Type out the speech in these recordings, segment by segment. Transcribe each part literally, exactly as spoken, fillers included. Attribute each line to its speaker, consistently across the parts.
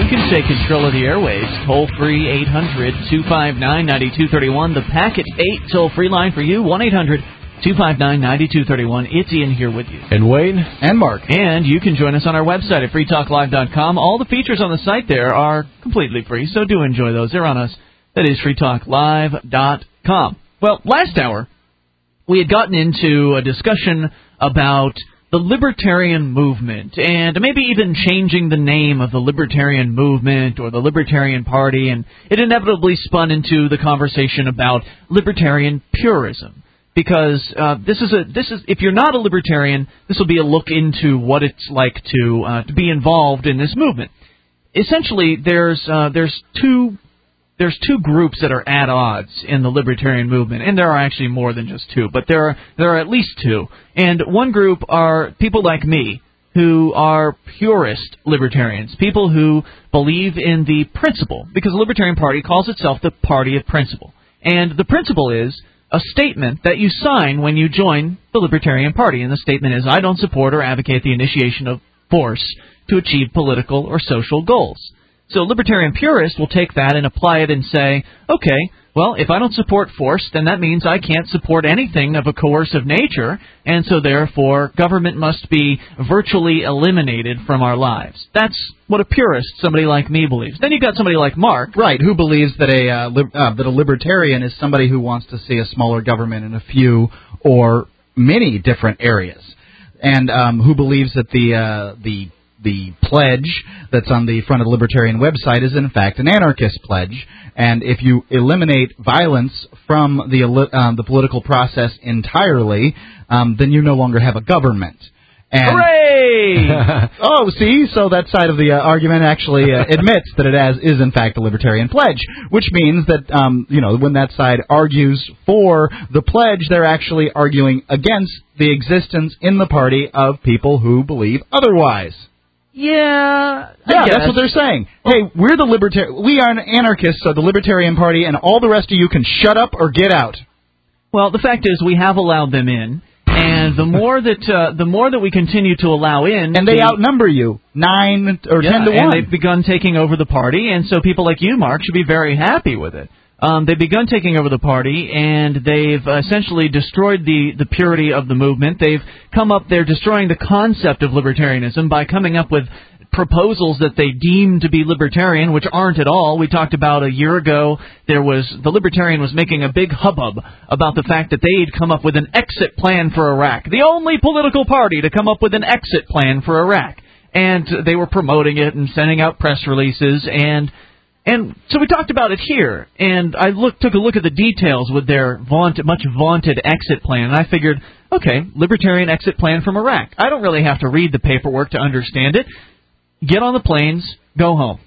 Speaker 1: You can take control of the airwaves. Toll-free eight hundred two five nine nine two three one. The Packet eight toll-free line for you, one eight hundred two five nine nine two three one. It's Ian here with you.
Speaker 2: And Wayne.
Speaker 3: And Mark.
Speaker 1: And you can join us on our website at free talk live dot com. All the features on the site there are completely free, so do enjoy those. They're on us. That is free talk live dot com. Well, last hour, we had gotten into a discussion about the libertarian movement, and maybe even changing the name of the libertarian movement or the Libertarian Party, and it inevitably spun into the conversation about libertarian purism. Because uh, this is a this is if you're not a libertarian, this will be a look into what it's like to uh, to be involved in this movement. Essentially, there's uh, there's two. There's two groups that are at odds in the libertarian movement, and there are actually more than just two, but there are there are at least two. And one group are people like me, who are purist libertarians, people who believe in the principle, because the Libertarian Party calls itself the party of principle. And the principle is a statement that you sign when you join the Libertarian Party, and the statement is, I don't support or advocate the initiation of force to achieve political or social goals. So a libertarian purist will take that and apply it and say, okay, well, if I don't support force, then that means I can't support anything of a coercive nature, and so therefore government must be virtually eliminated from our lives. That's what a purist, somebody like me, believes. Then you've got somebody like Mark.
Speaker 3: Right, who believes that a uh, li- uh, that a libertarian is somebody who wants to see a smaller government in a few or many different areas, and um, who believes that the uh, the The pledge that's on the front of the Libertarian website is, in fact, an anarchist pledge. And if you eliminate violence from the um, the political process entirely, um, then you no longer have a government. And
Speaker 1: Hooray!
Speaker 3: oh, see, so that side of the uh, argument actually uh, admits that it has, is, in fact, a libertarian pledge, which means that, um, you know, when that side argues for the pledge, they're actually arguing against the existence in the party of people who believe otherwise.
Speaker 1: Yeah, I
Speaker 3: yeah,
Speaker 1: guess.
Speaker 3: That's what they're saying. Hey, we're the libertar- we are an anarchists, so the Libertarian Party, and all the rest of you can shut up or get out.
Speaker 1: Well, the fact is, we have allowed them in, and the more that uh, the more that we continue to allow in,
Speaker 3: and they
Speaker 1: the,
Speaker 3: outnumber you nine or
Speaker 1: yeah,
Speaker 3: ten to
Speaker 1: and
Speaker 3: one.
Speaker 1: They've begun taking over the party, and so people like you, Mark, should be very happy with it. Um, they've begun taking over the party, and they've uh, essentially destroyed the, the purity of the movement. They've come up, they're destroying the concept of libertarianism by coming up with proposals that they deem to be libertarian, which aren't at all. We talked about a year ago, there was the Libertarian was making a big hubbub about the fact that they'd come up with an exit plan for Iraq, the only political party to come up with an exit plan for Iraq. And they were promoting it and sending out press releases, and And so we talked about it here, and I look, took a look at the details with their vaunt, much vaunted exit plan, and I figured, okay, libertarian exit plan from Iraq. I don't really have to read the paperwork to understand it. Get on the planes, go home.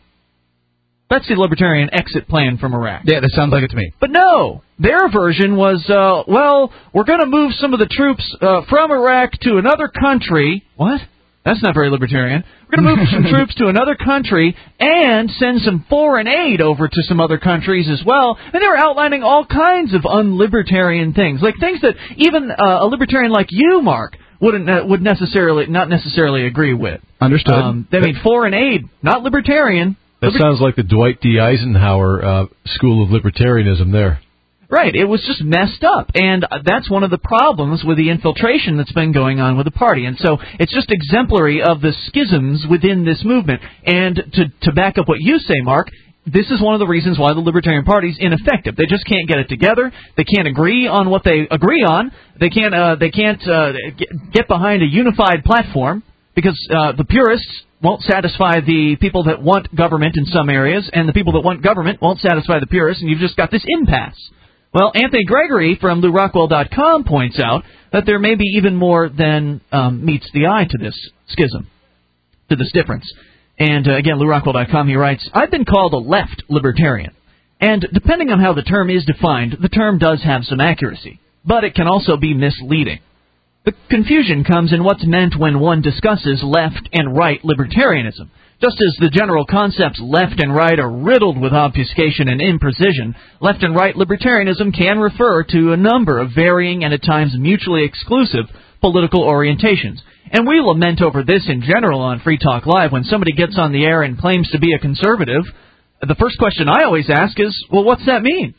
Speaker 1: That's the libertarian exit plan from Iraq.
Speaker 3: Yeah, that sounds like it to me.
Speaker 1: But no, their version was, uh, well, we're going to move some of the troops uh, from Iraq to another country. What? That's not very libertarian. We're going to move some troops to another country and send some foreign aid over to some other countries as well. And they were outlining all kinds of unlibertarian things, like things that even uh, a libertarian like you, Mark, wouldn't uh, would necessarily not necessarily agree with.
Speaker 3: Understood.
Speaker 1: Um, I mean, foreign aid, not libertarian.
Speaker 2: That
Speaker 1: Liber-
Speaker 2: sounds like the Dwight D. Eisenhower uh, school of libertarianism there.
Speaker 1: Right, it was just messed up, and that's one of the problems with the infiltration that's been going on with the party. And so it's just exemplary of the schisms within this movement. And to, to back up what you say, Mark, this is one of the reasons why the Libertarian Party is ineffective. They just can't get it together. They can't agree on what they agree on. They can't, uh, they can't uh, get behind a unified platform because uh, the purists won't satisfy the people that want government in some areas, and the people that want government won't satisfy the purists, and you've just got this impasse. Well, Anthony Gregory from Lew Rockwell dot com points out that there may be even more than um, meets the eye to this schism, to this difference. And uh, again, Lew Rockwell dot com, he writes, I've been called a left libertarian. And depending on how the term is defined, the term does have some accuracy. But it can also be misleading. The confusion comes in what's meant when one discusses left and right libertarianism. Just as the general concepts left and right are riddled with obfuscation and imprecision, left and right libertarianism can refer to a number of varying and at times mutually exclusive political orientations. And we lament over this in general on Free Talk Live. When somebody gets on the air and claims to be a conservative, the first question I always ask is, well, what's that mean?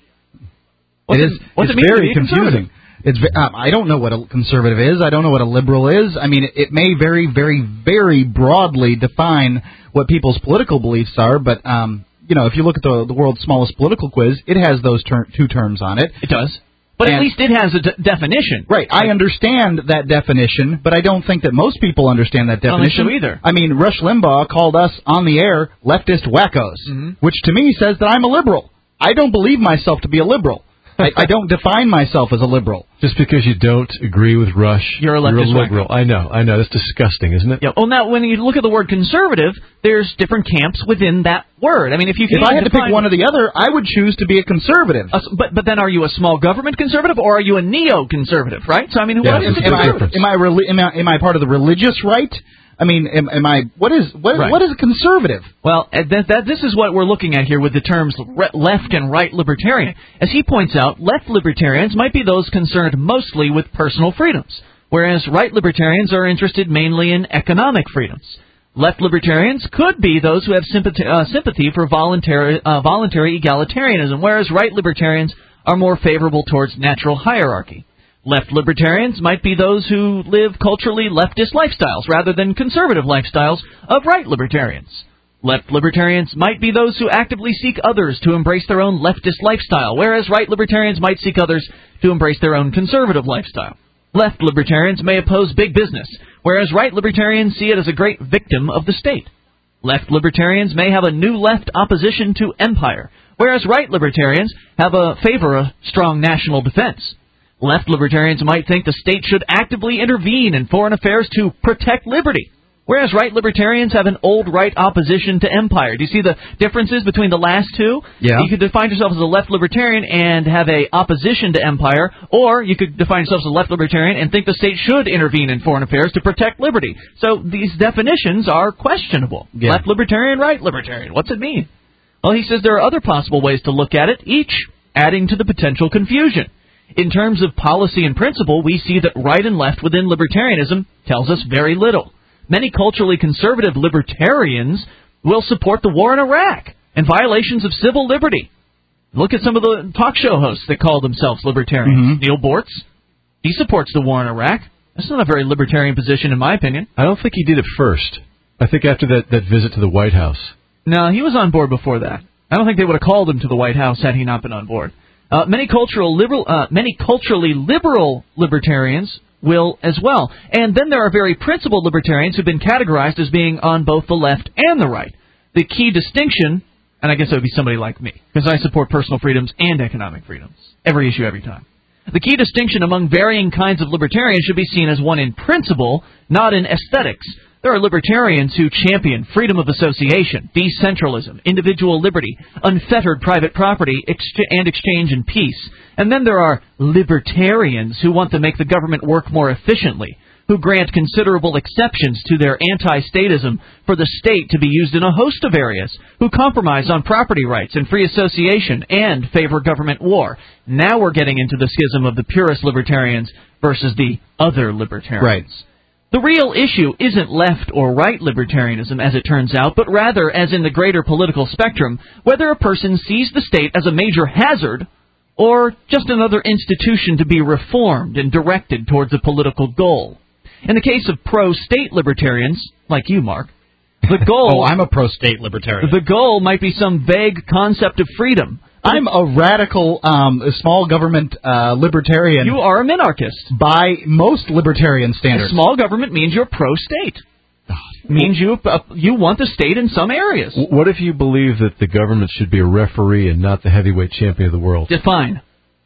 Speaker 1: What's
Speaker 3: it is
Speaker 1: it, what's
Speaker 3: it's
Speaker 1: it mean
Speaker 3: very
Speaker 1: to be a
Speaker 3: confusing. It's um, I don't know what a conservative is. I don't know what a liberal is. I mean, it, it may very, very, very broadly define what people's political beliefs are, but um, you know, if you look at the, the world's smallest political quiz, it has those ter- two terms on it.
Speaker 1: It does. But
Speaker 3: and,
Speaker 1: at least it has a d- definition.
Speaker 3: Right. I understand that definition, but I don't think that most people understand that definition.
Speaker 1: I don't think so either.
Speaker 3: I mean, Rush Limbaugh called us on the air leftist wackos,
Speaker 1: mm-hmm.
Speaker 3: which to me says that I'm a liberal. I don't believe myself to be a liberal. I, I don't define myself as a liberal.
Speaker 2: Just because you don't agree with Rush,
Speaker 1: you're a leftist
Speaker 2: you're a liberal.
Speaker 1: wacko.
Speaker 2: I know, I know. That's disgusting, isn't it?
Speaker 1: Yeah. Well, now when you look at the word conservative, there's different camps within that word. I mean, if you can
Speaker 3: if I had to pick one or the other, I would choose to be a conservative.
Speaker 1: Uh, but but then, are you a small government conservative or are you a neo-conservative? Right. So I mean,
Speaker 2: yeah,
Speaker 1: what is a
Speaker 3: am, I,
Speaker 1: conservative?
Speaker 3: am I reli- am I am I part of the religious right? I mean, am, am I? What is what,
Speaker 1: right.
Speaker 3: what is a conservative?
Speaker 1: Well, that, that this is what we're looking at here with the terms re- left and right libertarian. As he points out, left libertarians might be those concerned mostly with personal freedoms, whereas right libertarians are interested mainly in economic freedoms. Left libertarians could be those who have sympathy, uh, sympathy for voluntary uh, voluntary egalitarianism, whereas right libertarians are more favorable towards natural hierarchy. Left libertarians might be those who live culturally leftist lifestyles rather than conservative lifestyles of right libertarians. Left libertarians might be those who actively seek others to embrace their own leftist lifestyle, whereas right libertarians might seek others to embrace their own conservative lifestyle. Left libertarians may oppose big business, whereas right libertarians see it as a great victim of the state. Left libertarians may have a new left opposition to empire, whereas right libertarians have a favor a strong national defense. Left libertarians might think the state should actively intervene in foreign affairs to protect liberty, whereas right libertarians have an old right opposition to empire. Do you see the differences between the last two?
Speaker 3: Yeah.
Speaker 1: You could define yourself as a left libertarian and have a opposition to empire, or you could define yourself as a left libertarian and think the state should intervene in foreign affairs to protect liberty. So these definitions are questionable.
Speaker 3: Yeah.
Speaker 1: Left libertarian, right libertarian. What's it mean? Well, he says there are other possible ways to look at it, each adding to the potential confusion. In terms of policy and principle, we see that right and left within libertarianism tells us very little. Many culturally conservative libertarians will support the war in Iraq and violations of civil liberty. Look at some of the talk show hosts that call themselves libertarians.
Speaker 3: Mm-hmm.
Speaker 1: Neil Bortz, he supports the war in Iraq. That's not a very libertarian position, in my opinion.
Speaker 2: I don't think he did it first. I think after that, that visit to the White House.
Speaker 1: No, he was on board before that. I don't think they would have called him to the White House had he not been on board. Uh, many cultural liberal, uh, many culturally liberal libertarians will as well. And then there are very principled libertarians who've been categorized as being on both the left and the right. The key distinction, and I guess that would be somebody like me, because I support personal freedoms and economic freedoms. Every issue, every time. The key distinction among varying kinds of libertarians should be seen as one in principle, not in aesthetics. There are libertarians who champion freedom of association, decentralism, individual liberty, unfettered private property, ex- and exchange and peace. And then there are libertarians who want to make the government work more efficiently, who grant considerable exceptions to their anti-statism for the state to be used in a host of areas, who compromise on property rights and free association and favor government war. Now we're getting into the schism of the purist libertarians versus the other libertarians.
Speaker 3: Right.
Speaker 1: The real issue isn't left or right libertarianism, as it turns out, but rather, as in the greater political spectrum, whether a person sees the state as a major hazard or just another institution to be reformed and directed towards a political goal. In the case of pro-state libertarians, like you, Mark, the goal...
Speaker 3: oh, I'm a pro-state libertarian.
Speaker 1: The goal might be some vague concept of freedom.
Speaker 3: I'm a radical, um, small government uh, libertarian.
Speaker 1: You are a minarchist.
Speaker 3: By most libertarian standards.
Speaker 1: A small government means you're pro-state. Means you uh, you want the state in some areas.
Speaker 2: What if you believe that the government should be a referee and not the heavyweight champion of the world?
Speaker 1: Define.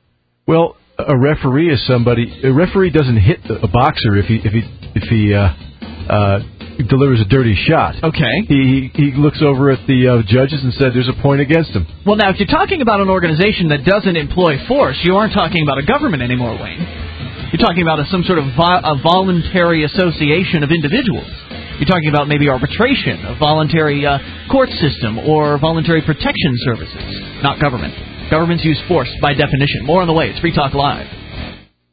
Speaker 2: Well, a referee is somebody. A referee doesn't hit a boxer if he if he if he uh, uh, delivers a dirty shot.
Speaker 1: Okay.
Speaker 2: He he looks over at the uh, judges and said there's a point against him.
Speaker 1: Well, now, if you're talking about an organization that doesn't employ force, you aren't talking about a government anymore, Wayne. You're talking about a, some sort of vo- a voluntary association of individuals. You're talking about maybe arbitration, a voluntary uh, court system, or voluntary protection services, not government. Governments use force by definition. More on the way. It's Free Talk Live.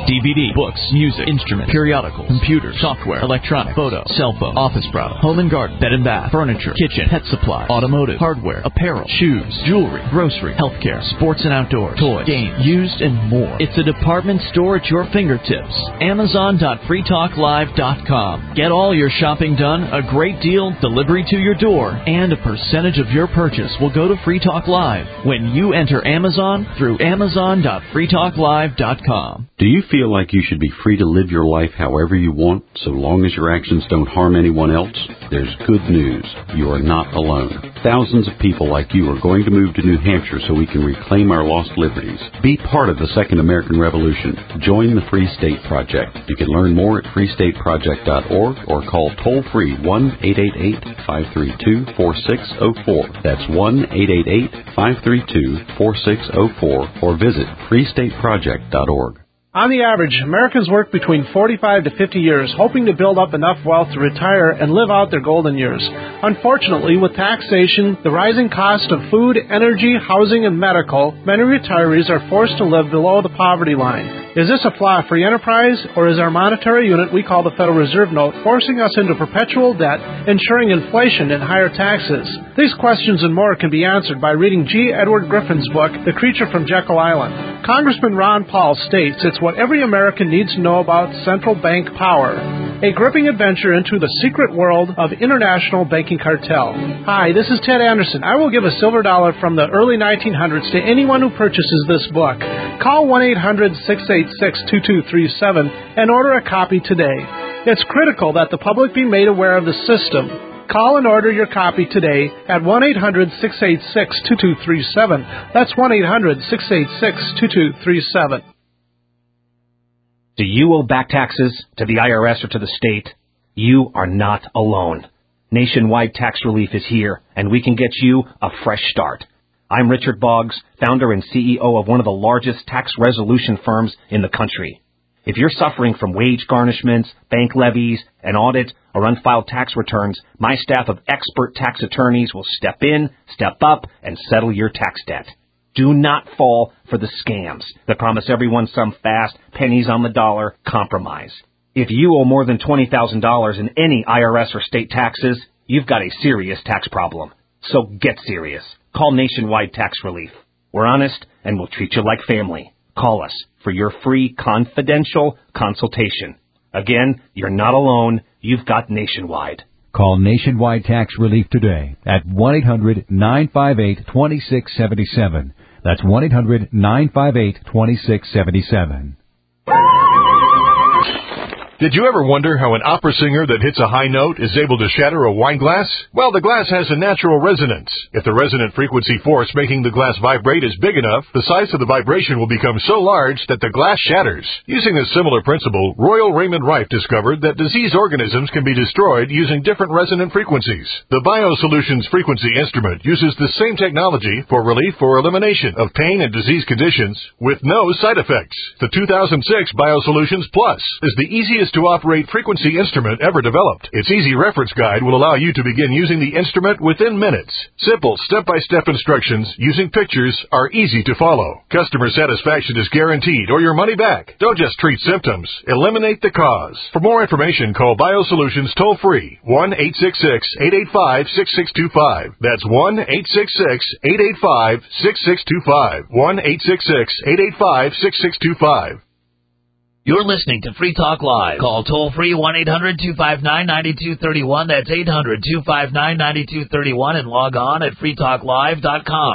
Speaker 1: D V D, books, music, instruments, periodicals, computers, software, electronic, photo, cell phone, office products, home and garden, bed and bath, furniture, kitchen, pet supply, automotive, hardware, apparel, shoes, jewelry, grocery, healthcare, sports and outdoors, toys, games, used, and more. It's a department store at your fingertips. Amazon dot free talk live dot com. Get all your shopping done, a great deal, delivery to your door, and a percentage of your purchase will go to Free Talk Live when you enter Amazon through Amazon dot free talk live dot com.
Speaker 4: Do you feel like you should be free to live your life however you want, so long as your actions don't harm anyone else? There's good news. You are not alone. Thousands of people like you are going to move to New Hampshire so we can reclaim our lost liberties. Be part of the Second American Revolution. Join the Free State Project. You can learn more at free state project dot org or call toll-free one eight eight eight, five three two, four six zero four. That's one eight eight eight, five three two, four six zero four or visit free state project dot org.
Speaker 5: On the average, Americans work between forty-five to fifty years, hoping to build up enough wealth to retire and live out their golden years. Unfortunately, with taxation, the rising cost of food, energy, housing, and medical, many retirees are forced to live below the poverty line. Is this a flaw free enterprise, or is our monetary unit we call the Federal Reserve Note forcing us into perpetual debt, ensuring inflation and higher taxes? These questions and more can be answered by reading G. Edward Griffin's book, The Creature from Jekyll Island. Congressman Ron Paul states it's what every American needs to know about central bank power. A gripping adventure into the secret world of international banking cartel. Hi, this is Ted Anderson. I will give a silver dollar from the early nineteen hundreds to anyone who purchases this book. Call one eight hundred, six eight six, two two three seven and order a copy today. It's critical that the public be made aware of the system. Call and order your copy today at one eight hundred, six eight six, two two three seven. That's one eight hundred, six eight six, two two three seven.
Speaker 6: Do you owe back taxes to the I R S or to the state? You are not alone. Nationwide Tax Relief is here, and we can get you a fresh start. I'm Richard Boggs, founder and C E O of one of the largest tax resolution firms in the country. If you're suffering from wage garnishments, bank levies, an audit, or unfiled tax returns, my staff of expert tax attorneys will step in, step up, and settle your tax debt. Do not fall for the scams that promise everyone some fast, pennies on the dollar compromise. If you owe more than twenty thousand dollars in any I R S or state taxes, you've got a serious tax problem. So get serious. Call Nationwide Tax Relief. We're honest, and we'll treat you like family. Call us for your free confidential consultation. Again, you're not alone. You've got Nationwide.
Speaker 7: Call Nationwide Tax Relief today at one eight hundred, nine five eight, two six seven seven. That's one eight hundred, nine five eight, two six seven seven.
Speaker 2: Did you ever wonder how an opera singer that hits a high note is able to shatter a wine glass? Well, the glass has a natural resonance. If the resonant frequency force making the glass vibrate is big enough, the size of the vibration will become so large that the glass shatters. Using a similar principle, Royal Raymond Rife discovered that diseased organisms can be destroyed using different resonant frequencies. The BioSolutions frequency instrument uses the same technology for relief or elimination of pain and disease conditions with no side effects. The two thousand six BioSolutions Plus is the easiest to operate frequency instrument ever developed. Its easy reference guide will allow you to begin using the instrument within minutes. Simple step-by-step instructions using pictures are easy to follow. Customer satisfaction is guaranteed or your money back. Don't just treat symptoms. Eliminate the cause. For more information, call BioSolutions toll-free one eight six six, eight eight five, six six two five. That's one eight six six, eight eight five, six six two five. one eight six six, eight eight five, six six two five.
Speaker 8: You're listening to Free Talk Live. Call toll-free one eight hundred, two five nine, nine two three one. That's eight hundred, two five nine, nine two three one and log on at free talk live dot com.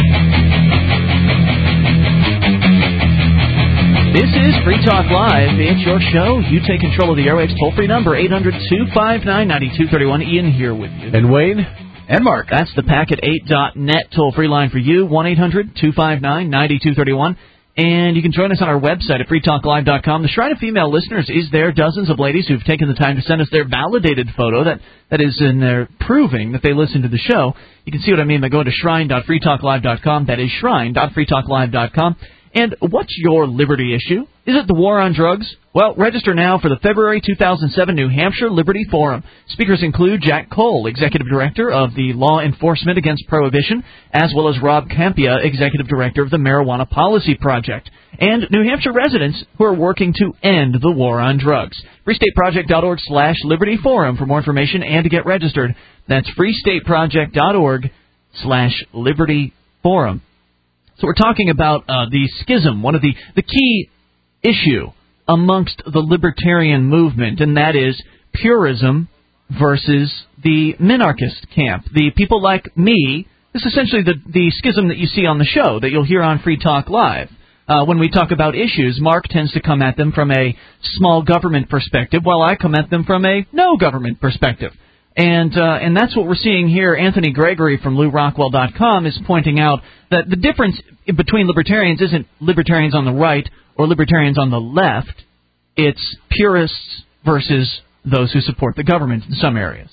Speaker 1: This is Free Talk Live. It's your show. You take control of the airwaves. Toll-free number, eight hundred, two five nine, nine two three one. Ian here with you.
Speaker 2: And Wayne.
Speaker 3: And Mark.
Speaker 1: That's the packet eight dot net toll-free line for you, one eight hundred, two five nine, nine two three one. And you can join us on our website at free talk live dot com. The Shrine of Female Listeners is there. Dozens of ladies who've taken the time to send us their validated photo that, that is in there proving that they listen to the show. You can see what I mean by going to shrine dot free talk live dot com. That is shrine dot free talk live dot com. And what's your liberty issue? Is it the war on drugs? Well, register now for the February two thousand seven New Hampshire Liberty Forum. Speakers include Jack Cole, Executive Director of the Law Enforcement Against Prohibition, as well as Rob Campia, Executive Director of the Marijuana Policy Project, and New Hampshire residents who are working to end the war on drugs. freestateproject.org slash Liberty Forum for more information and to get registered. That's freestateproject.org slash Liberty Forum. So we're talking about uh, the schism, one of the, the key issue amongst the libertarian movement, and that is purism versus the minarchist camp. The people like me, this is essentially the, the schism that you see on the show, that you'll hear on Free Talk Live. Uh, when we talk about issues, Mark tends to come at them from a small government perspective, while I come at them from a no government perspective. And uh, and that's what we're seeing here. Anthony Gregory from Lew Rockwell dot com is pointing out that the difference between libertarians isn't libertarians on the right or libertarians on the left. It's purists versus those who support the government in some areas.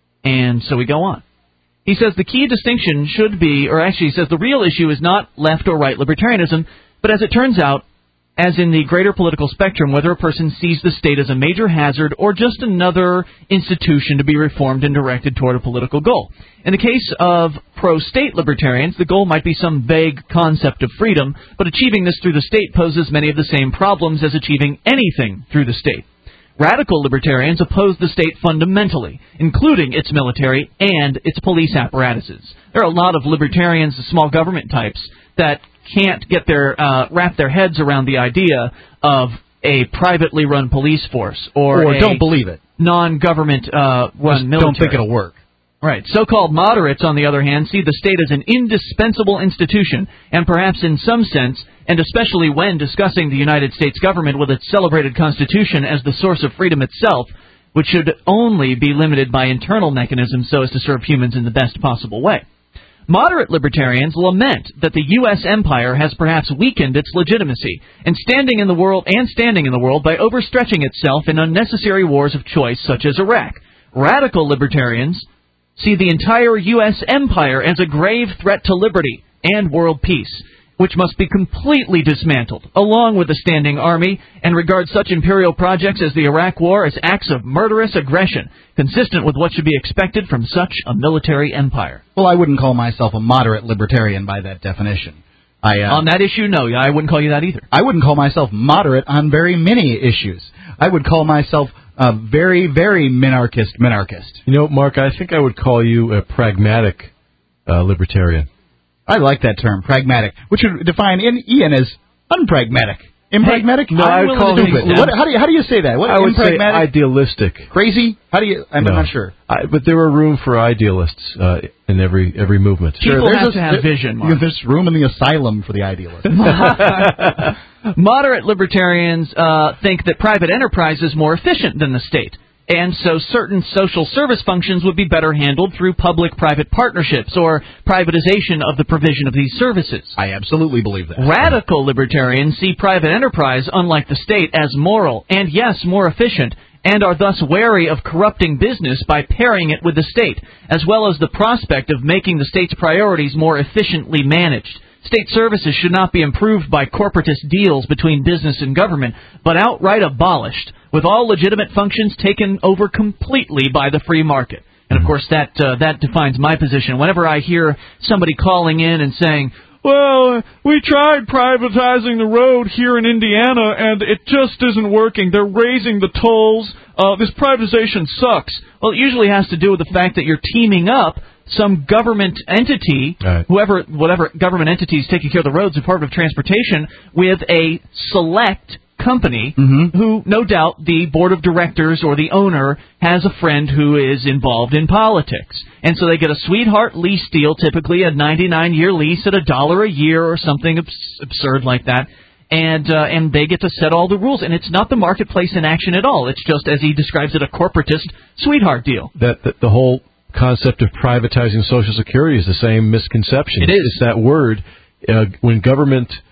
Speaker 1: And so we go on. He says the key distinction should be, or actually he says the real issue is not left or right libertarianism, but as it turns out, as in the greater political spectrum, whether a person sees the state as a major hazard or just another institution to be reformed and directed toward a political goal. In the case of pro-state libertarians, the goal might be some vague concept of freedom, but achieving this through the state poses many of the same problems as achieving anything through the state. Radical libertarians oppose the state fundamentally, including its military and its police apparatuses. There are a lot of libertarians, the small government types, that can't get their uh, wrap their heads around the idea of a privately run police force or,
Speaker 3: or
Speaker 1: a
Speaker 3: don't believe it.
Speaker 1: non-government uh, run military.
Speaker 3: Don't think it'll work.
Speaker 1: Right. So-called moderates, on the other hand, see the state as an indispensable institution, and perhaps in some sense, and especially when discussing the United States government with its celebrated Constitution as the source of freedom itself, which should only be limited by internal mechanisms so as to serve humans in the best possible way. Moderate libertarians lament that the U S empire has perhaps weakened its legitimacy and standing in the world and standing in the world by overstretching itself in unnecessary wars of choice such as Iraq. Radical libertarians see the entire U S empire as a grave threat to liberty and world peace, which must be completely dismantled, along with the standing army, and regard such imperial projects as the Iraq War as acts of murderous aggression, consistent with what should be expected from such a military empire.
Speaker 3: Well, I wouldn't call myself a moderate libertarian by that definition. I, uh,
Speaker 1: on that issue, no, I wouldn't call you that either.
Speaker 3: I wouldn't call myself moderate on very many issues. I would call myself a very, very minarchist minarchist.
Speaker 9: You know, Mark, I think I would call you a pragmatic uh, libertarian.
Speaker 3: I like that term, pragmatic, which would define Ian as unpragmatic. Impragmatic?
Speaker 9: Hey, no, I would call
Speaker 3: stupid. What, how, do you, how do you say that? What,
Speaker 9: I would say idealistic.
Speaker 3: Crazy? How do you? I'm
Speaker 9: no.
Speaker 3: not sure.
Speaker 9: I, but there are room for idealists uh, in every every movement.
Speaker 1: People
Speaker 3: sure,
Speaker 1: have
Speaker 3: a,
Speaker 1: to have
Speaker 3: there,
Speaker 1: vision, Mark.
Speaker 3: There's room in the asylum for the idealist.
Speaker 1: Moderate libertarians uh, think that private enterprise is more efficient than the state, and so certain social service functions would be better handled through public-private partnerships or privatization of the provision of these services.
Speaker 3: I absolutely believe that.
Speaker 1: Radical libertarians see private enterprise, unlike the state, as moral and, yes, more efficient, and are thus wary of corrupting business by pairing it with the state, as well as the prospect of making the state's priorities more efficiently managed. State services should not be improved by corporatist deals between business and government, but outright abolished, with all legitimate functions taken over completely by the free market. And, of course, that uh, that defines my position. Whenever I hear somebody calling in and saying, well, we tried privatizing the road here in Indiana, and it just isn't working. They're raising the tolls. Uh, this privatization sucks. Well, it usually has to do with the fact that you're teaming up some government entity,
Speaker 9: right.
Speaker 1: whoever, whatever government entity is taking care of the roads, Department of Transportation, with a select company
Speaker 3: mm-hmm.
Speaker 1: who, no doubt, the board of directors or the owner has a friend who is involved in politics. And so they get a sweetheart lease deal, typically a ninety-nine year lease at a dollar a year or something abs- absurd like that. And uh, and they get to set all the rules. And it's not the marketplace in action at all. It's just, as he describes it, a corporatist sweetheart deal.
Speaker 9: That, that the whole concept of privatizing Social Security is the same misconception.
Speaker 1: It is.
Speaker 9: It's that word. Uh, when government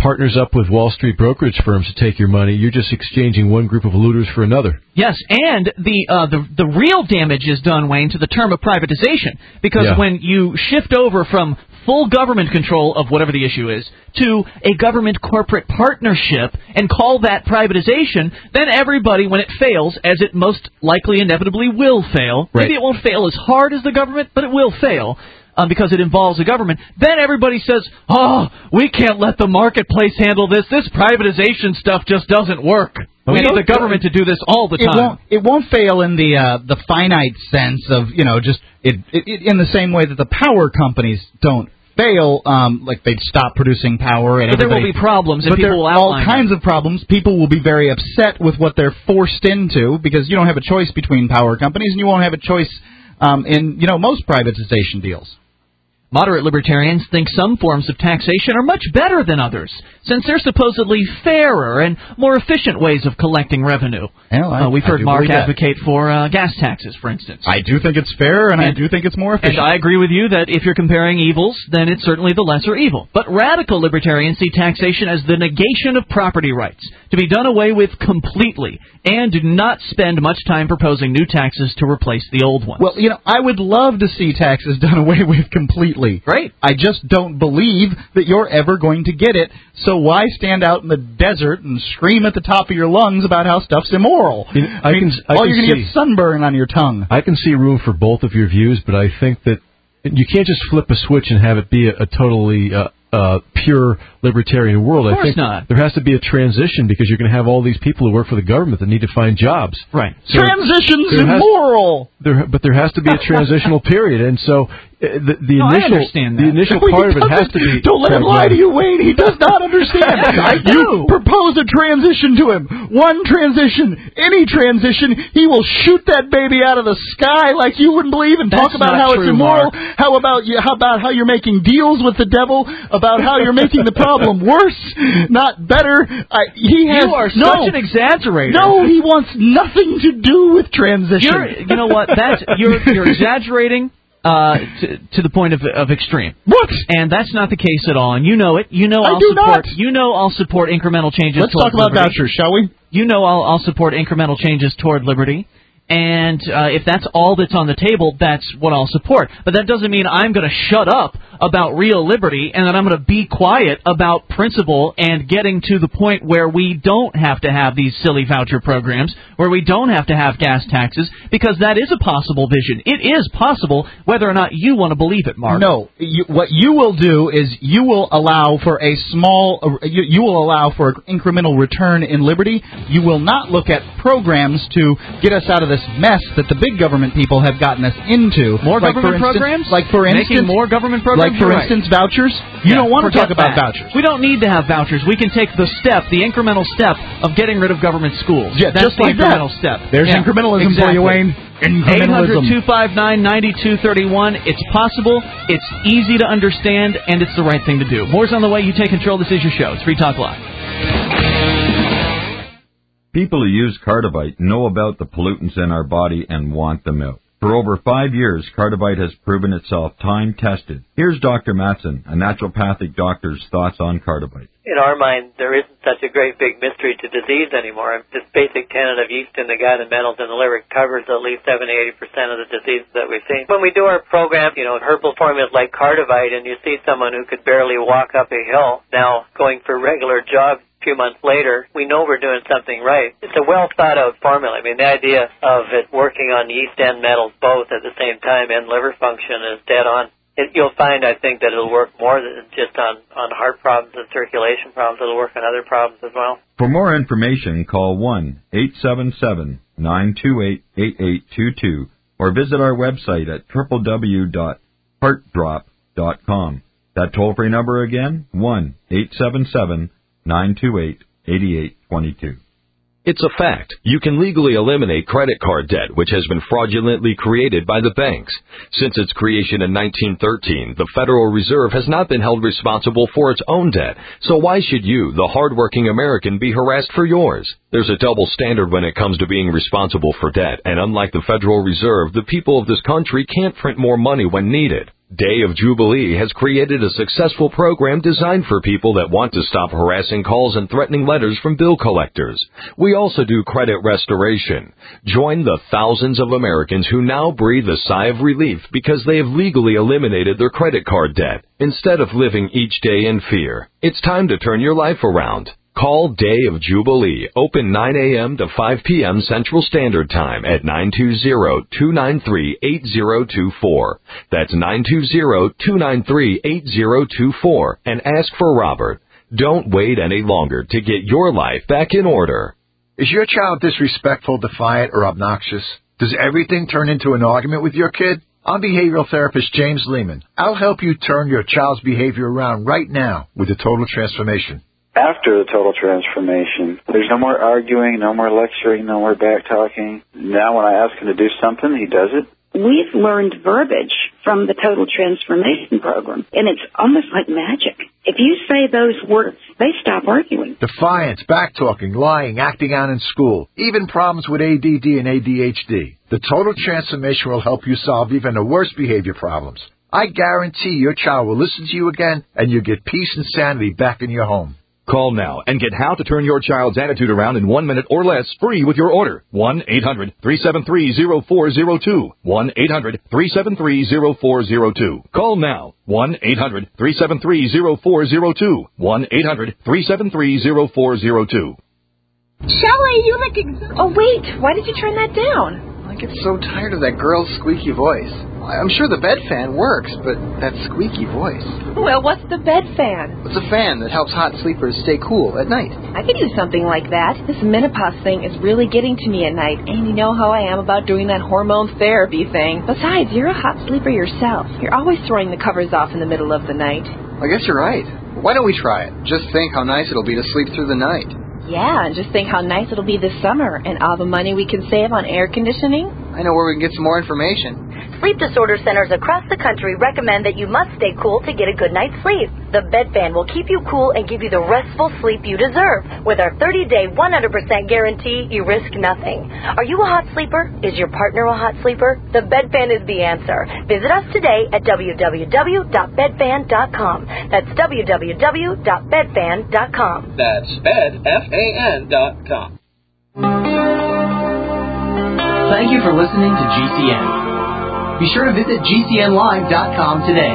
Speaker 9: partners up with Wall Street brokerage firms to take your money. You're just exchanging one group of looters for another.
Speaker 1: Yes, and the uh, the the real damage is done, Wayne, to the term of privatization, because
Speaker 9: Yeah.
Speaker 1: when you shift over from full government control of whatever the issue is to a government corporate partnership and call that privatization, then everybody, when it fails, as it most likely inevitably will fail,
Speaker 9: Right.
Speaker 1: maybe it won't fail as hard as the government, but it will fail. Um, because it involves the government, then everybody says, oh, we can't let the marketplace handle this. This privatization stuff just doesn't work. We need the government to do this all the
Speaker 3: It
Speaker 1: time.
Speaker 3: won't. It won't fail in the uh, the finite sense of you know just it, it, it in the same way that the power companies don't fail. Um, like they'd stop producing power, and
Speaker 1: But there will
Speaker 3: everybody-
Speaker 1: be problems, and
Speaker 3: but
Speaker 1: people
Speaker 3: there
Speaker 1: will
Speaker 3: are all
Speaker 1: outline
Speaker 3: kinds of problems. People will be very upset with what they're forced into because you don't have a choice between power companies, and you won't have a choice um, in you know most privatization deals.
Speaker 1: Moderate libertarians think some forms of taxation are much better than others, since they're supposedly fairer and more efficient ways of collecting revenue.
Speaker 3: Well, I,
Speaker 1: uh, we've
Speaker 3: I
Speaker 1: heard
Speaker 3: do
Speaker 1: Mark
Speaker 3: believe that.
Speaker 1: advocate for uh, gas taxes, for instance.
Speaker 3: I do think it's fair, and,
Speaker 1: And-
Speaker 3: I do think it's more efficient.
Speaker 1: And I agree with you that if you're comparing evils, then it's certainly the lesser evil. But radical libertarians see taxation as the negation of property rights, to be done away with completely, and do not spend much time proposing new taxes to replace the old ones.
Speaker 3: Well, you know, I would love to see taxes done away with completely.
Speaker 1: Great.
Speaker 3: I just don't believe that you're ever going to get it, so why stand out in the desert and scream at the top of your lungs about how stuff's immoral?
Speaker 9: You know, I
Speaker 3: I mean,
Speaker 9: can- I
Speaker 3: all
Speaker 9: can
Speaker 3: you're going to
Speaker 9: see-
Speaker 3: get sunburn on your tongue.
Speaker 9: I can see room for both of your views, but I think that you can't just flip a switch and have it be a, a totally uh, uh, pure libertarian world.
Speaker 1: Of
Speaker 9: I
Speaker 1: course
Speaker 9: think
Speaker 1: not.
Speaker 9: there has to be a transition because you're going to have all these people who work for the government that need to find jobs.
Speaker 1: Right.
Speaker 9: So
Speaker 3: Transition's
Speaker 9: there has-
Speaker 3: immoral!
Speaker 9: There, but there has to be a transitional period, and so uh, the, the
Speaker 1: No, I
Speaker 9: initial
Speaker 1: understand
Speaker 9: the
Speaker 1: that.
Speaker 9: initial
Speaker 3: No, he
Speaker 9: part of it has
Speaker 3: doesn't.
Speaker 9: to be.
Speaker 3: Don't let him lie to
Speaker 9: pragmatic.
Speaker 3: you, Wayne. He does not understand.
Speaker 1: Yes, I do.
Speaker 3: You propose a transition to him. One transition, any transition, he will shoot that baby out of the sky like you wouldn't believe and
Speaker 1: That's
Speaker 3: talk about
Speaker 1: not
Speaker 3: how
Speaker 1: true,
Speaker 3: it's immoral.
Speaker 1: Mark.
Speaker 3: How about you? How about how you're making deals with the devil? About how you're making the problem worse, not better. I, he has
Speaker 1: You are
Speaker 3: no,
Speaker 1: such an exaggerator.
Speaker 3: No, he wants nothing to do with transition.
Speaker 1: You're, you know what? That's you're you're exaggerating uh, to, to the point of of extreme.
Speaker 3: What?
Speaker 1: And that's not the case at all. And you know it. You know
Speaker 3: I
Speaker 1: I'll
Speaker 3: do
Speaker 1: support.
Speaker 3: not.
Speaker 1: You know I'll support incremental changes.
Speaker 3: Let's
Speaker 1: toward
Speaker 3: talk about
Speaker 1: liberty.
Speaker 3: vouchers, shall we?
Speaker 1: You know I'll I'll support incremental changes toward liberty. And uh, if that's all that's on the table, that's what I'll support. But that doesn't mean I'm going to shut up about real liberty and that I'm going to be quiet about principle and getting to the point where we don't have to have these silly voucher programs, where we don't have to have gas taxes, because that is a possible vision. It is possible, whether or not you want to believe it, Mark.
Speaker 3: No, you, what you will do is you will allow for a small, uh, you, you will allow for incremental return in liberty. You will not look at programs to get us out of this mess that the big government people have gotten us into.
Speaker 1: More
Speaker 3: like
Speaker 1: government
Speaker 3: for instance,
Speaker 1: programs?
Speaker 3: Like for
Speaker 1: Making
Speaker 3: instance,
Speaker 1: more government programs?
Speaker 3: like for
Speaker 1: You're right.
Speaker 3: instance, vouchers. You
Speaker 1: Yeah,
Speaker 3: don't want to
Speaker 1: forget
Speaker 3: talk about
Speaker 1: that.
Speaker 3: vouchers.
Speaker 1: We don't need to have vouchers. We can take the step, the incremental step of getting rid of government schools.
Speaker 3: Yeah,
Speaker 1: That's
Speaker 3: just
Speaker 1: the
Speaker 3: like that.
Speaker 1: incremental step.
Speaker 3: There's
Speaker 1: Yeah,
Speaker 3: incrementalism
Speaker 1: exactly.
Speaker 3: for you, Wayne.
Speaker 1: eight hundred,
Speaker 3: Incrementalism.
Speaker 1: two five nine, nine two three one. It's possible, it's easy to understand, and it's the right thing to do. More's on the way. You take control. This is your show. It's Free Talk Live.
Speaker 10: People who use Cardivite know about the pollutants in our body and want them out. For over five years, Cardivite has proven itself time-tested. Here's Doctor Matson, a naturopathic doctor's thoughts on Cardivite.
Speaker 11: In our mind, there isn't such a great big mystery to disease anymore. This basic tenet of yeast in the gut and metals in the liver covers at least seventy to eighty percent of the diseases that we've seen. When we do our program, you know, herbal formulas like Cardivite, and you see someone who could barely walk up a hill now going for regular jogs a few months later, we know we're doing something right. It's a well thought out formula. I mean, the idea of it working on yeast and metals both at the same time and liver function is dead on. It, you'll find, I think, that it'll work more than just on, on heart problems and circulation problems. It'll work on other problems as well.
Speaker 10: For more information, call one eight seven seven, nine two eight, eight eight two two or visit our website at w w w dot heart drop dot com. That toll-free number again, one eight seven seven, nine two eight, eight eight two two.
Speaker 12: It's a fact. You can legally eliminate credit card debt, which has been fraudulently created by the banks. Since its creation in nineteen thirteen, the Federal Reserve has not been held responsible for its own debt. So why should you, the hardworking American, be harassed for yours? There's a double standard when it comes to being responsible for debt, and unlike the Federal Reserve, the people of this country can't print more money when needed. Day of Jubilee has created a successful program designed for people that want to stop harassing calls and threatening letters from bill collectors. We also do credit restoration. Join the thousands of Americans who now breathe a sigh of relief because they have legally eliminated their credit card debt instead of living each day in fear. It's time to turn your life around. Call Day of Jubilee, open nine a.m. to five p.m. Central Standard Time at nine two zero, two nine three, eight zero two four. That's nine two zero, two nine three, eight zero two four, and ask for Robert. Don't wait any longer to get your life back in order.
Speaker 13: Is your child disrespectful, defiant, or obnoxious? Does everything turn into an argument with your kid? I'm behavioral therapist James Lehman. I'll help you turn your child's behavior around right now with a total transformation.
Speaker 14: After the total transformation, there's no more arguing, no more lecturing, no more back-talking. Now when I ask him to do something, he does it.
Speaker 15: We've learned verbiage from the Total Transformation Program, and it's almost like magic. If you say those words, they stop arguing.
Speaker 13: Defiance, back-talking, lying, acting out in school, even problems with A D D and A D H D. The Total Transformation will help you solve even the worst behavior problems. I guarantee your child will listen to you again, and you'll get peace and sanity back in your home.
Speaker 16: Call now and get how to turn your child's attitude around in one minute or less free with your order. one eight hundred, three seven three, zero four zero two. one eight hundred, three seven three, zero four zero two. Call now. one eight hundred, three seven three, zero four zero two. one eight hundred, three seven three, zero four zero two.
Speaker 17: Shelley, you look ex- Oh, wait. Why did you turn that down?
Speaker 18: I get so tired of that girl's squeaky voice. I'm sure the bed fan works, but that squeaky voice.
Speaker 17: Well, what's the bed fan?
Speaker 18: It's a fan that helps hot sleepers stay cool at night.
Speaker 17: I could use something like that. This menopause thing is really getting to me at night, and you know how I am about doing that hormone therapy thing. Besides, you're a hot sleeper yourself. You're always throwing the covers off in the middle of the night.
Speaker 18: I guess you're right. Why don't we try it? Just think how nice it'll be to sleep through the night.
Speaker 17: Yeah, and just think how nice it'll be this summer and all the money we can save on air conditioning.
Speaker 18: I know where we can get some more information.
Speaker 19: Sleep disorder centers across the country recommend that you must stay cool to get a good night's sleep. The bed fan will keep you cool and give you the restful sleep you deserve. With our thirty-day, one hundred percent guarantee, you risk nothing. Are you a hot sleeper? Is your partner a hot sleeper? The bed fan is the answer. Visit us today at w w w dot bed fan dot com. That's w w w dot bed fan dot com.
Speaker 20: That's bed, F A N dot com.
Speaker 21: Thank you for listening to G C N. Be sure to visit G C N live dot com today.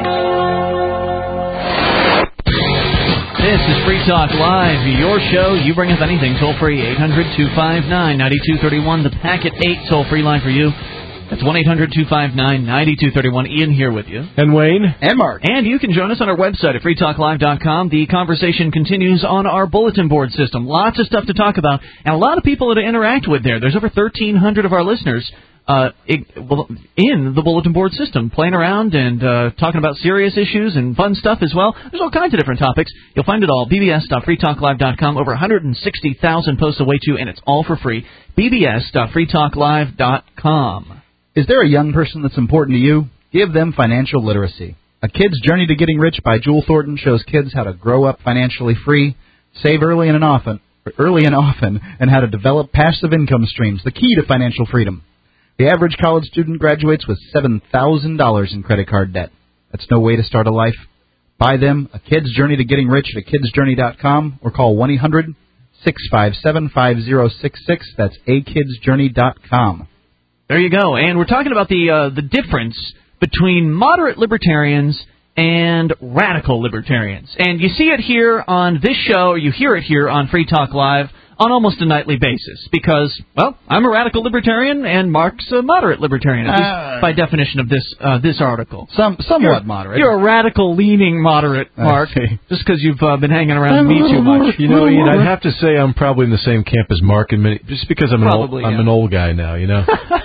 Speaker 1: This is Free Talk Live, your show. You bring us anything. Toll free, eight hundred, two five nine, nine two three one. The Packet eight toll free line for you. That's one eight hundred, two five nine, nine two three one. Ian here with you.
Speaker 9: And Wayne.
Speaker 3: And Mark.
Speaker 1: And you can join us on our website at free talk live dot com. The conversation continues on our bulletin board system. Lots of stuff to talk about, and a lot of people to interact with there. There's over thirteen hundred of our listeners uh, in the bulletin board system, playing around and uh, talking about serious issues and fun stuff as well. There's all kinds of different topics. You'll find it all, b b s dot free talk live dot com. Over one hundred sixty thousand posts await you, and it's all for free. b b s dot free talk live dot com.
Speaker 3: Is there a young person that's important to you? Give them financial literacy. A Kid's Journey to Getting Rich by Jewel Thornton shows kids how to grow up financially free, save early and often, early and often, and how to develop passive income streams, the key to financial freedom. The average college student graduates with seven thousand dollars in credit card debt. That's no way to start a life. Buy them A Kid's Journey to Getting Rich at kids journey dot com or call one eight hundred, six five seven, five zero six six. That's a kids journey dot com.
Speaker 1: There you go. And we're talking about the uh, the difference between moderate libertarians and radical libertarians. And you see it here on this show, or you hear it here on Free Talk Live on almost a nightly basis. Because, well, I'm a radical libertarian and Mark's a moderate libertarian, at least uh, by definition of this uh, this article.
Speaker 3: Some Somewhat
Speaker 1: you're,
Speaker 3: moderate.
Speaker 1: You're a radical-leaning moderate, Mark, just because you've uh, been hanging around
Speaker 9: I'm
Speaker 1: me too much.
Speaker 9: You know, Ian, I'd have to say I'm probably in the same camp as Mark, in many, just because I'm,
Speaker 1: probably,
Speaker 9: an, old,
Speaker 1: yeah.
Speaker 9: I'm an old guy now, you know.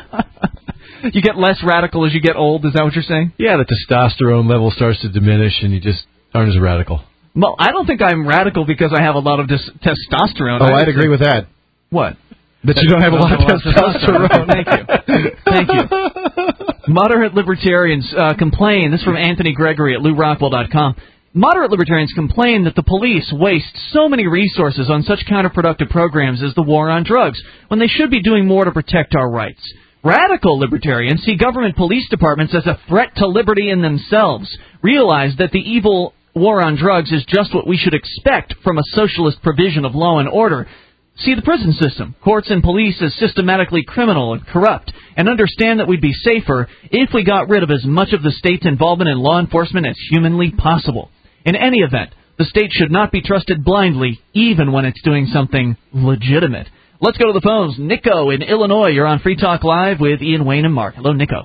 Speaker 1: You get less radical as you get old, is that what you're saying?
Speaker 9: Yeah, the testosterone level starts to diminish and you just aren't as radical.
Speaker 1: Well, I don't think I'm radical because I have a lot of dis- testosterone.
Speaker 3: Oh, I'd agree with that.
Speaker 1: What?
Speaker 3: That you don't have a lot of testosterone.
Speaker 1: Thank you. Thank you. Moderate libertarians uh, complain, this is from Anthony Gregory at lou rockwell dot com. Moderate libertarians complain that the police waste so many resources on such counterproductive programs as the war on drugs, when they should be doing more to protect our rights. Radical libertarians see government police departments as a threat to liberty in themselves, realize that the evil war on drugs is just what we should expect from a socialist provision of law and order, see the prison system, courts and police as systematically criminal and corrupt, and understand that we'd be safer if we got rid of as much of the state's involvement in law enforcement as humanly possible. In any event, the state should not be trusted blindly, even when it's doing something legitimate. Let's go to the phones. Nico in Illinois, you're on Free Talk Live with Ian, Wayne, and Mark. Hello, Nico.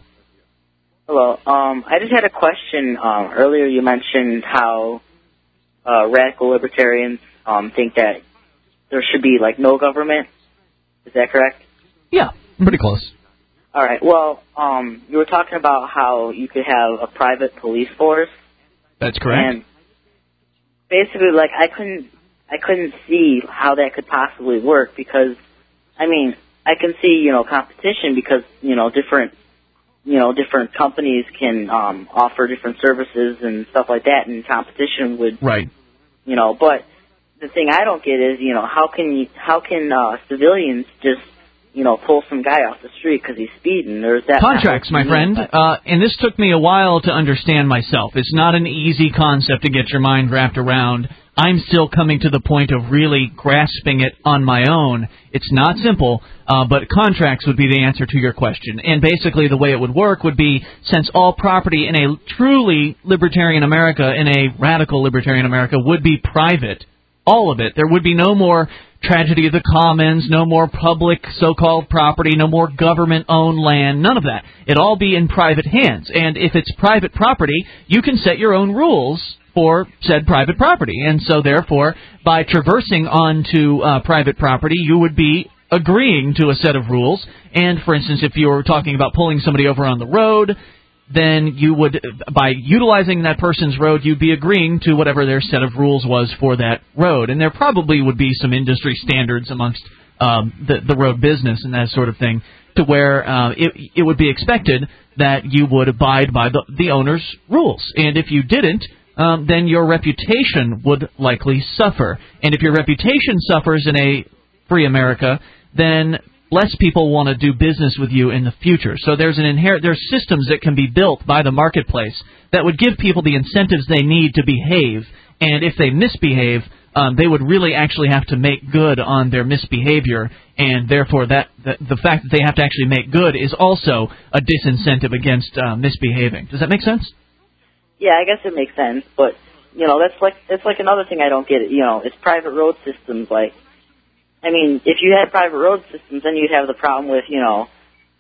Speaker 4: Hello. Um, I just had a question. Um, earlier you mentioned how uh, radical libertarians um, think that there should be, like, no government. Is that correct?
Speaker 1: Yeah, pretty close.
Speaker 4: All right. Well, um, you were talking about how you could have a private police force.
Speaker 1: That's correct.
Speaker 4: And basically, like, I couldn't, I couldn't see how that could possibly work because, I mean, I can see, you know, competition because, you know, different, you know, different companies can um, offer different services and stuff like that, and competition would,
Speaker 1: right.
Speaker 4: You know, but the thing I don't get is, you know, how can you, how can uh, civilians just, you know, pull some guy off the street because he's speeding? There's that
Speaker 1: contracts, my friend, uh, and this took me a while to understand myself. It's not an easy concept to get your mind wrapped around. I'm still coming to the point of really grasping it on my own. It's not simple, uh, but contracts would be the answer to your question. And basically the way it would work would be, since all property in a truly libertarian America, in a radical libertarian America, would be private, all of it, there would be no more tragedy of the commons, no more public so-called property, no more government-owned land, none of that. It'd all be in private hands. And if it's private property, you can set your own rules for said private property. And so, therefore, by traversing onto uh, private property, you would be agreeing to a set of rules. And, for instance, if you were talking about pulling somebody over on the road, then you would, by utilizing that person's road, you'd be agreeing to whatever their set of rules was for that road. And there probably would be some industry standards amongst um, the, the road business and that sort of thing, to where uh, it, it would be expected that you would abide by the, the owner's rules. And if you didn't, um, then your reputation would likely suffer. And if your reputation suffers in a free America, then less people want to do business with you in the future. So there's an inherent, there's systems that can be built by the marketplace that would give people the incentives they need to behave. And if they misbehave, um, they would really actually have to make good on their misbehavior. And therefore, that the, the fact that they have to actually make good is also a disincentive against uh, misbehaving. Does that make sense?
Speaker 4: Yeah, I guess it makes sense. But, you know, that's like, that's like another thing I don't get. You know, it's private road systems, like, I mean, if you had private road systems, then you'd have the problem with, you know,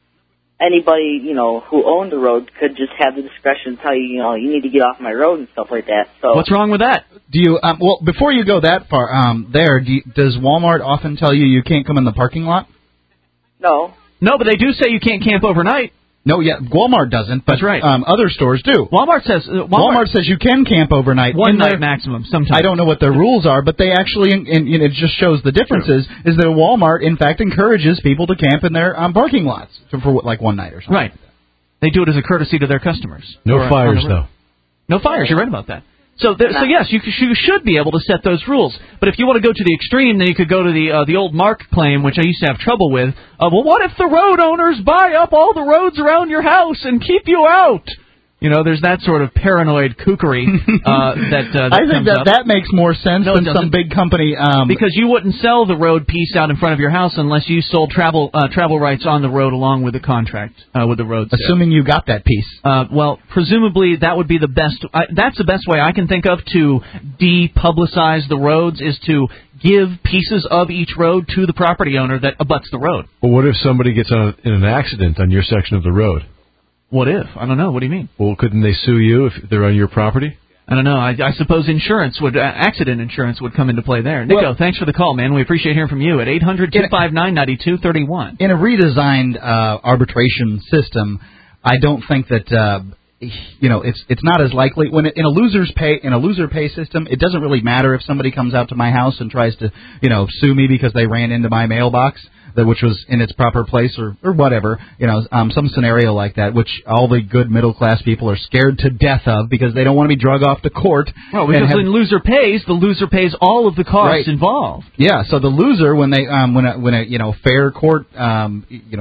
Speaker 4: anybody, you know, who owned the road could just have the discretion to tell you, you know, you need to get off my road and stuff like that. So
Speaker 1: what's wrong with that?
Speaker 3: Do you, um, well, before you go that far, um, there, do you, does Walmart often tell you you can't come in the parking lot?
Speaker 4: No.
Speaker 1: No, but they do say you can't camp overnight.
Speaker 3: No, yeah, Walmart doesn't, but
Speaker 1: That's right.
Speaker 3: um, other stores do.
Speaker 1: Walmart says uh, Walmart,
Speaker 3: Walmart says you can camp overnight.
Speaker 1: One
Speaker 3: in
Speaker 1: night
Speaker 3: their,
Speaker 1: maximum, sometimes.
Speaker 3: I don't know what their rules are, but they actually, and, and it just shows the differences, is that Walmart, in fact, encourages people to camp in their um, parking lots for, for like one night or something.
Speaker 1: Right. They do it as a courtesy to their customers.
Speaker 9: No
Speaker 1: or,
Speaker 9: fires, though.
Speaker 1: No fires, you're right about that. So, there, so yes, you, you should be able to set those rules. But if you want to go to the extreme, then you could go to the uh, the old Mark claim, which I used to have trouble with. Uh, well, what if the road owners buy up all the roads around your house and keep you out? You know, there's that sort of paranoid kookery uh, that, uh, that
Speaker 3: I think
Speaker 1: comes
Speaker 3: that
Speaker 1: up.
Speaker 3: that makes more sense
Speaker 1: No, it
Speaker 3: than some
Speaker 1: doesn't.
Speaker 3: big company. Um,
Speaker 1: because you wouldn't sell the road piece out in front of your house unless you sold travel uh, travel rights on the road along with the contract uh, with the road sale.
Speaker 3: Assuming you got that piece.
Speaker 1: Uh, well, presumably that would be the best. I, that's the best way I can think of to de-publicize the roads, is to give pieces of each road to the property owner that abuts the road.
Speaker 9: Well, what if somebody gets on in an accident on your section of the road?
Speaker 1: What if? I don't know. What do you mean?
Speaker 9: Well, couldn't they sue you if they're on your property?
Speaker 1: I don't know. I, I suppose insurance would, uh, accident insurance would come into play there. Nico, well, thanks for the call, man. We appreciate hearing from you at eight hundred two five nine nine two three one.
Speaker 3: In a redesigned uh, arbitration system, I don't think that uh, you know it's it's not as likely when it, in a losers pay in a loser pay system. It doesn't really matter if somebody comes out to my house and tries to you know sue me because they ran into my mailbox, that which was in its proper place, or, or whatever, you know, um, some scenario like that, which all the good middle-class people are scared to death of because they don't want to be drug off to court.
Speaker 1: Well, because
Speaker 3: have,
Speaker 1: when loser pays, the loser pays all of the costs
Speaker 3: right.
Speaker 1: involved.
Speaker 3: Yeah, so the loser, when they um, when a when a you know fair court um, you know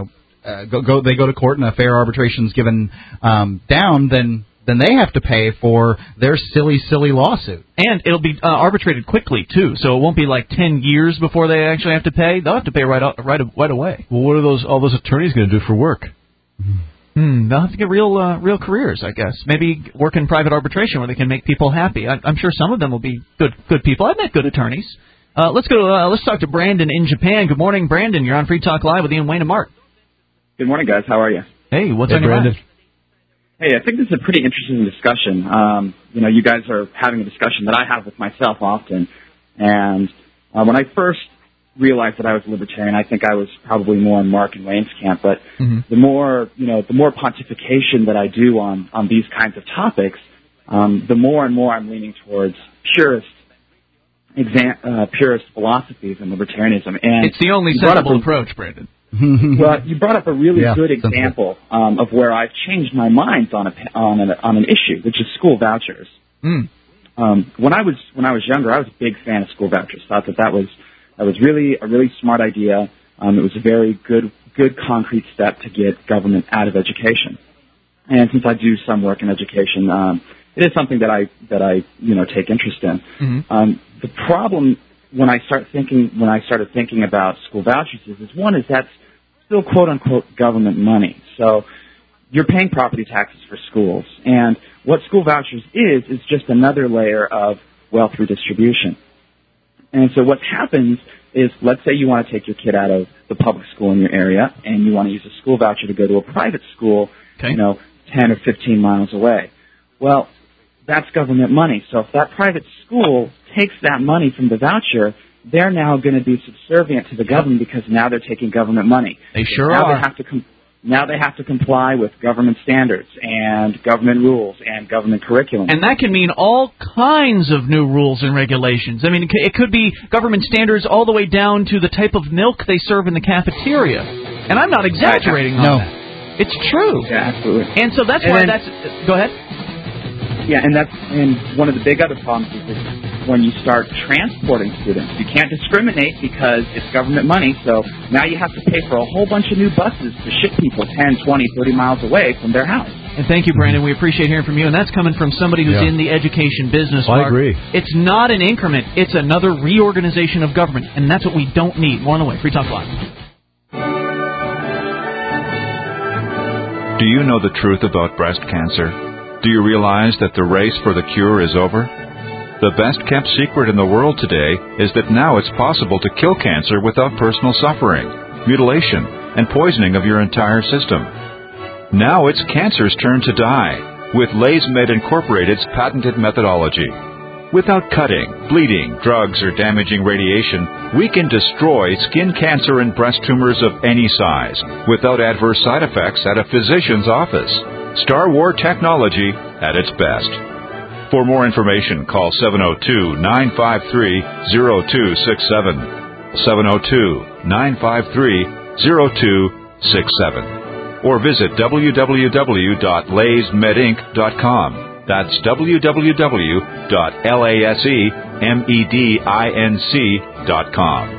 Speaker 3: uh, go, go they go to court and a fair arbitration is given um, down, then then they have to pay for their silly, silly lawsuit.
Speaker 1: And it'll be uh, arbitrated quickly, too, so it won't be like ten years before they actually have to pay. They'll have to pay right out, right, right away.
Speaker 9: Well, what are those all those attorneys going to do for work?
Speaker 1: Hmm, they'll have to get real uh, real careers, I guess. Maybe work in private arbitration where they can make people happy. I, I'm sure some of them will be good good people. I've met good attorneys. Uh, let's go. Uh, let's talk to Brandon in Japan. Good morning, Brandon. You're on Free Talk Live with Ian Wayne and Mark.
Speaker 5: Good morning, guys. How are you?
Speaker 1: Hey, what's
Speaker 9: hey,
Speaker 1: on your
Speaker 9: Brandon.
Speaker 1: mind?
Speaker 5: Hey, I think this is a pretty interesting discussion. Um, you know, you guys are having a discussion that I have with myself often. And uh, when I first realized that I was a libertarian, I think I was probably more in Mark and Wayne's camp. But
Speaker 1: mm-hmm.
Speaker 5: the more, you know, the more pontification that I do on, on these kinds of topics, um, the more and more I'm leaning towards purist, exam- uh, purist philosophies and libertarianism. And
Speaker 1: it's the only sensible approach, Brandon.
Speaker 5: Well, you brought up a really
Speaker 3: yeah,
Speaker 5: good example um, of where I've changed my mind on a on an on an issue, which is school vouchers.
Speaker 1: Mm.
Speaker 5: Um, when I was when I was younger, I was a big fan of school vouchers. Thought that that was that was really a really smart idea. Um, it was a very good good concrete step to get government out of education. And since I do some work in education, um, it is something that I that I you know take interest in.
Speaker 1: Mm-hmm.
Speaker 5: Um, the problem when I start thinking when I started thinking about school vouchers is, is one is that's still quote unquote government money. So you're paying property taxes for schools, and what school vouchers is is just another layer of wealth redistribution. And so what happens is, let's say you want to take your kid out of the public school in your area, and you want to use a school voucher to go to a private school,
Speaker 1: okay.
Speaker 5: you know, ten or fifteen miles away. Well, that's government money. So if that private school takes that money from the voucher, they're now going to be subservient to the government because now they're taking government money.
Speaker 1: They sure
Speaker 5: now
Speaker 1: are.
Speaker 5: They have to com- now they have to comply with government standards and government rules and government curriculum.
Speaker 1: And that can mean all kinds of new rules and regulations. I mean, it c- it could be government standards all the way down to the type of milk they serve in the cafeteria. And I'm not exaggerating on
Speaker 5: no.
Speaker 1: that. It's true.
Speaker 5: Yeah, absolutely.
Speaker 1: And so that's
Speaker 5: and
Speaker 1: why
Speaker 5: then,
Speaker 1: that's... Go ahead.
Speaker 5: Yeah, and that's and one of the big other problems is that when you start transporting students, you can't discriminate because it's government money. So now you have to pay for a whole bunch of new buses to ship people ten, twenty, thirty miles away from their house.
Speaker 1: And thank you, Brandon. We appreciate hearing from you. And that's coming from somebody who's
Speaker 9: yeah.
Speaker 1: in the education business.
Speaker 9: I
Speaker 1: Mark.
Speaker 9: agree.
Speaker 1: It's not an increment. It's another reorganization of government. And that's what we don't need. More on the way. Free Talk Live.
Speaker 22: Do you know the truth about breast cancer? Do you realize that the race for the cure is over? The best-kept secret in the world today is that now it's possible to kill cancer without personal suffering, mutilation, and poisoning of your entire system. Now it's cancer's turn to die with LaysMed Incorporated's patented methodology. Without cutting, bleeding, drugs, or damaging radiation, we can destroy skin cancer and breast tumors of any size without adverse side effects at a physician's office. Star War technology at its best. For more information, call seven oh two, nine five three, oh two six seven, seven oh two, nine five three, oh two six seven, or visit w w w dot lays med inc dot com. That's w w w dot lays med dot com.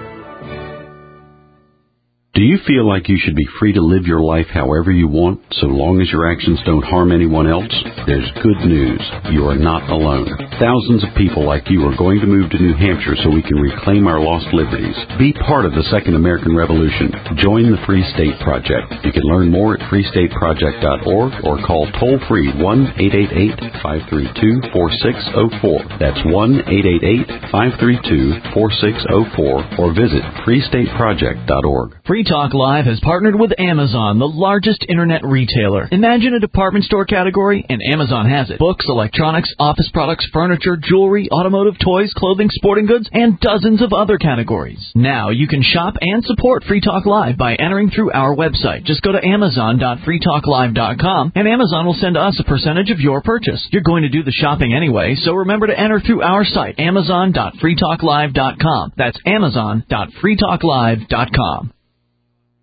Speaker 23: Do you feel like you should be free to live your life however you want, so long as your actions don't harm anyone else? There's good news. You are not alone. Thousands of people like you are going to move to New Hampshire so we can reclaim our lost liberties. Be part of the Second American Revolution. Join the Free State Project. You can learn more at free state project dot org or call toll-free one eight eight eight, five three two, four six zero four. That's one eight eight eight, five three two, four six zero four or visit free state project dot org.
Speaker 1: Free Talk Live has partnered with Amazon, the largest internet retailer. Imagine a department store category, and Amazon has it. Books, electronics, office products, furniture, jewelry, automotive, toys, clothing, sporting goods, and dozens of other categories. Now you can shop and support Free Talk Live by entering through our website. Just go to amazon dot free talk live dot com, and Amazon will send us a percentage of your purchase. You're going to do the shopping anyway, so remember to enter through our site, amazon dot free talk live dot com. That's amazon dot free talk live dot com.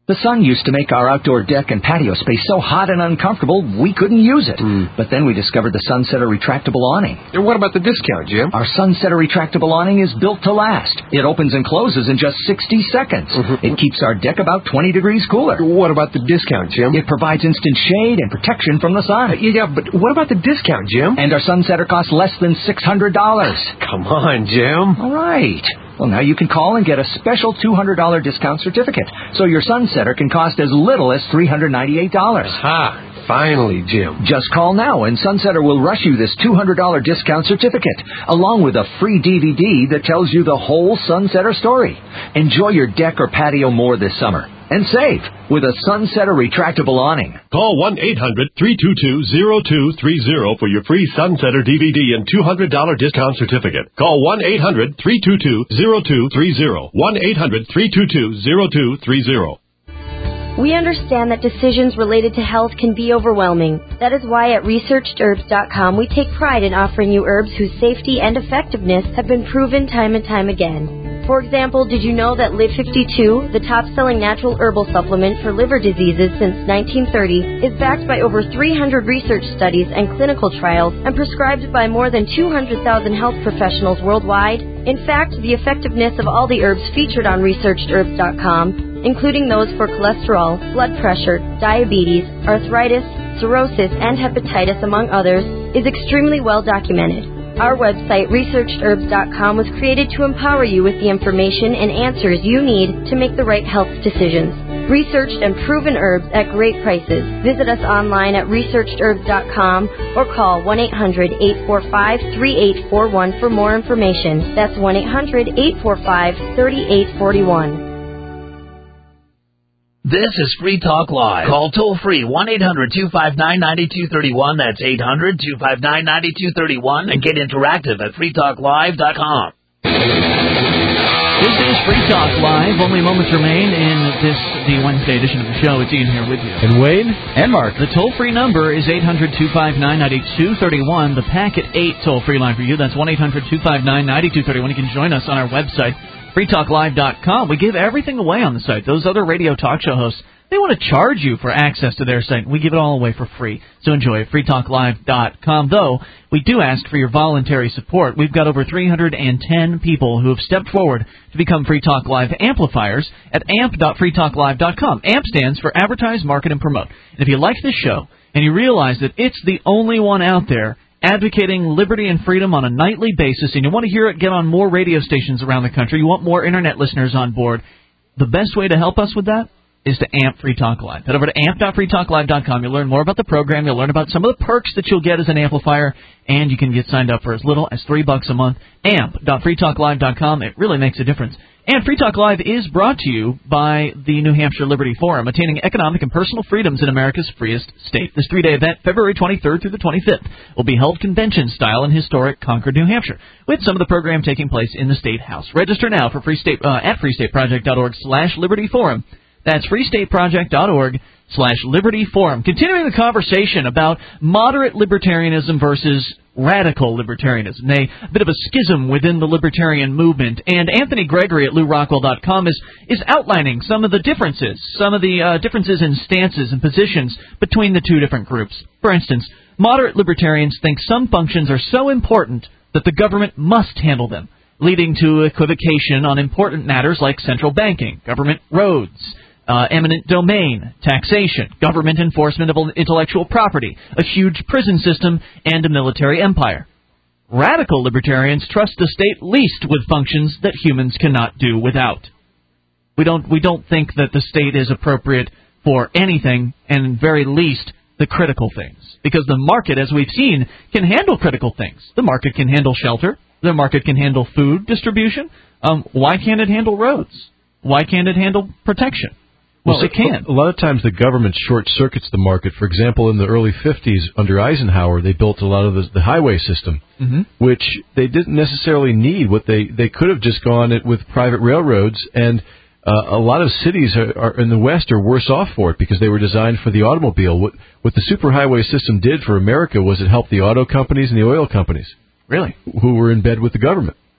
Speaker 6: The sun used to make our outdoor deck and patio space so hot and uncomfortable we couldn't use it. Mm. But then we discovered the Sunsetter retractable awning.
Speaker 7: And what about the discount, Jim?
Speaker 6: Our Sunsetter retractable awning is built to last. It opens and closes in just sixty seconds. Mm-hmm. It keeps our deck about twenty degrees cooler.
Speaker 7: What about the discount, Jim?
Speaker 6: It provides instant shade and protection from the sun.
Speaker 7: Uh, yeah, but what about the discount, Jim?
Speaker 6: And our Sunsetter costs less than six hundred dollars.
Speaker 7: Come on, Jim.
Speaker 6: All right. Well, now you can call and get a special two hundred dollars discount certificate, so your Sunsetter can cost as little as three hundred ninety-eight dollars.
Speaker 7: Ha! Finally, Jim.
Speaker 6: Just call now, and Sunsetter will rush you this two hundred dollars discount certificate, along with a free D V D that tells you the whole Sunsetter story. Enjoy your deck or patio more this summer. And save with a Sunsetter retractable awning.
Speaker 8: Call one eight hundred three two two zero two three zero for your free Sunsetter D V D and two hundred dollars discount certificate. Call one eight hundred three two two zero two three zero. one eight hundred three two two zero two three zero.
Speaker 24: We understand that decisions related to health can be overwhelming. That is why at researched herbs dot com we take pride in offering you herbs whose safety and effectiveness have been proven time and time again. For example, did you know that Live fifty-two, the top-selling natural herbal supplement for liver diseases since nineteen thirty, is backed by over three hundred research studies and clinical trials and prescribed by more than two hundred thousand health professionals worldwide? In fact, the effectiveness of all the herbs featured on researched herbs dot com, including those for cholesterol, blood pressure, diabetes, arthritis, cirrhosis, and hepatitis, among others, is extremely well documented. Our website, researched herbs dot com, was created to empower you with the information and answers you need to make the right health decisions. Researched and proven herbs at great prices. Visit us online at researched herbs dot com or call one eight hundred eight four five three eight four one for more information. That's one eight hundred eight four five three eight four one.
Speaker 25: This is Free Talk Live. Call toll-free one eight hundred two five nine nine two three one. That's eight hundred two five nine nine two three one. And get interactive at free talk live dot com.
Speaker 1: This is Free Talk Live. Only moments remain in this, the Wednesday edition of the show. It's Ian here with you.
Speaker 9: And Wayne.
Speaker 3: And Mark.
Speaker 1: The toll-free number is eight hundred two five nine nine two three one. The Packet eight toll-free line for you. That's one eight hundred two five nine nine two three one. You can join us on our website, free talk live dot com. We give everything away on the site. Those other radio talk show hosts, they want to charge you for access to their site. We give it all away for free. So enjoy it, free talk live dot com. Though, we do ask for your voluntary support. We've got over three hundred ten people who have stepped forward to become Free Talk Live amplifiers at amp dot free talk live dot com. AMP stands for Advertise, Market, and Promote. And if you like this show and you realize that it's the only one out there advocating liberty and freedom on a nightly basis, and you want to hear it get on more radio stations around the country, you want more Internet listeners on board, the best way to help us with that is to amp Free Talk Live. Head over to amp dot free talk live dot com. You'll learn more about the program. You'll learn about some of the perks that you'll get as an amplifier, and you can get signed up for as little as three bucks a month. amp dot free talk live dot com. It really makes a difference. And Free Talk Live is brought to you by the New Hampshire Liberty Forum, attaining economic and personal freedoms in America's freest state. This three-day event, February twenty-third through the twenty-fifth, will be held convention-style in historic Concord, New Hampshire, with some of the program taking place in the State House. Register now for free state, uh, at free state project dot org slash liberty forum. That's free state project dot org slash liberty forum. Continuing the conversation about moderate libertarianism versus radical libertarianism, a, a bit of a schism within the libertarian movement. And Anthony Gregory at lou rockwell dot com is, is outlining some of the differences, some of the uh, differences in stances and positions between the two different groups. For instance, moderate libertarians think some functions are so important that the government must handle them, leading to equivocation on important matters like central banking, government roads, Uh, eminent domain, taxation, government enforcement of intellectual property, a huge prison system, and a military empire. Radical libertarians trust the state least with functions that humans cannot do without. We don't we don't think that the state is appropriate for anything, and very least the critical things. Because the market, as we've seen, can handle critical things. The market can handle shelter. The market can handle food distribution. Um, why can't it handle roads? Why can't it handle protection? Well,
Speaker 9: well,
Speaker 1: it can.
Speaker 9: A lot of times the government short-circuits the market. For example, in the early fifties, under Eisenhower, they built a lot of the, the highway system,
Speaker 1: mm-hmm.
Speaker 9: which they didn't necessarily need. What they, they could have just gone it with private railroads, and uh, a lot of cities are, are in the West are worse off for it because they were designed for the automobile. What, what the superhighway system did for America was it helped the auto companies and the oil companies.
Speaker 1: Really?
Speaker 9: Who were in bed with the government.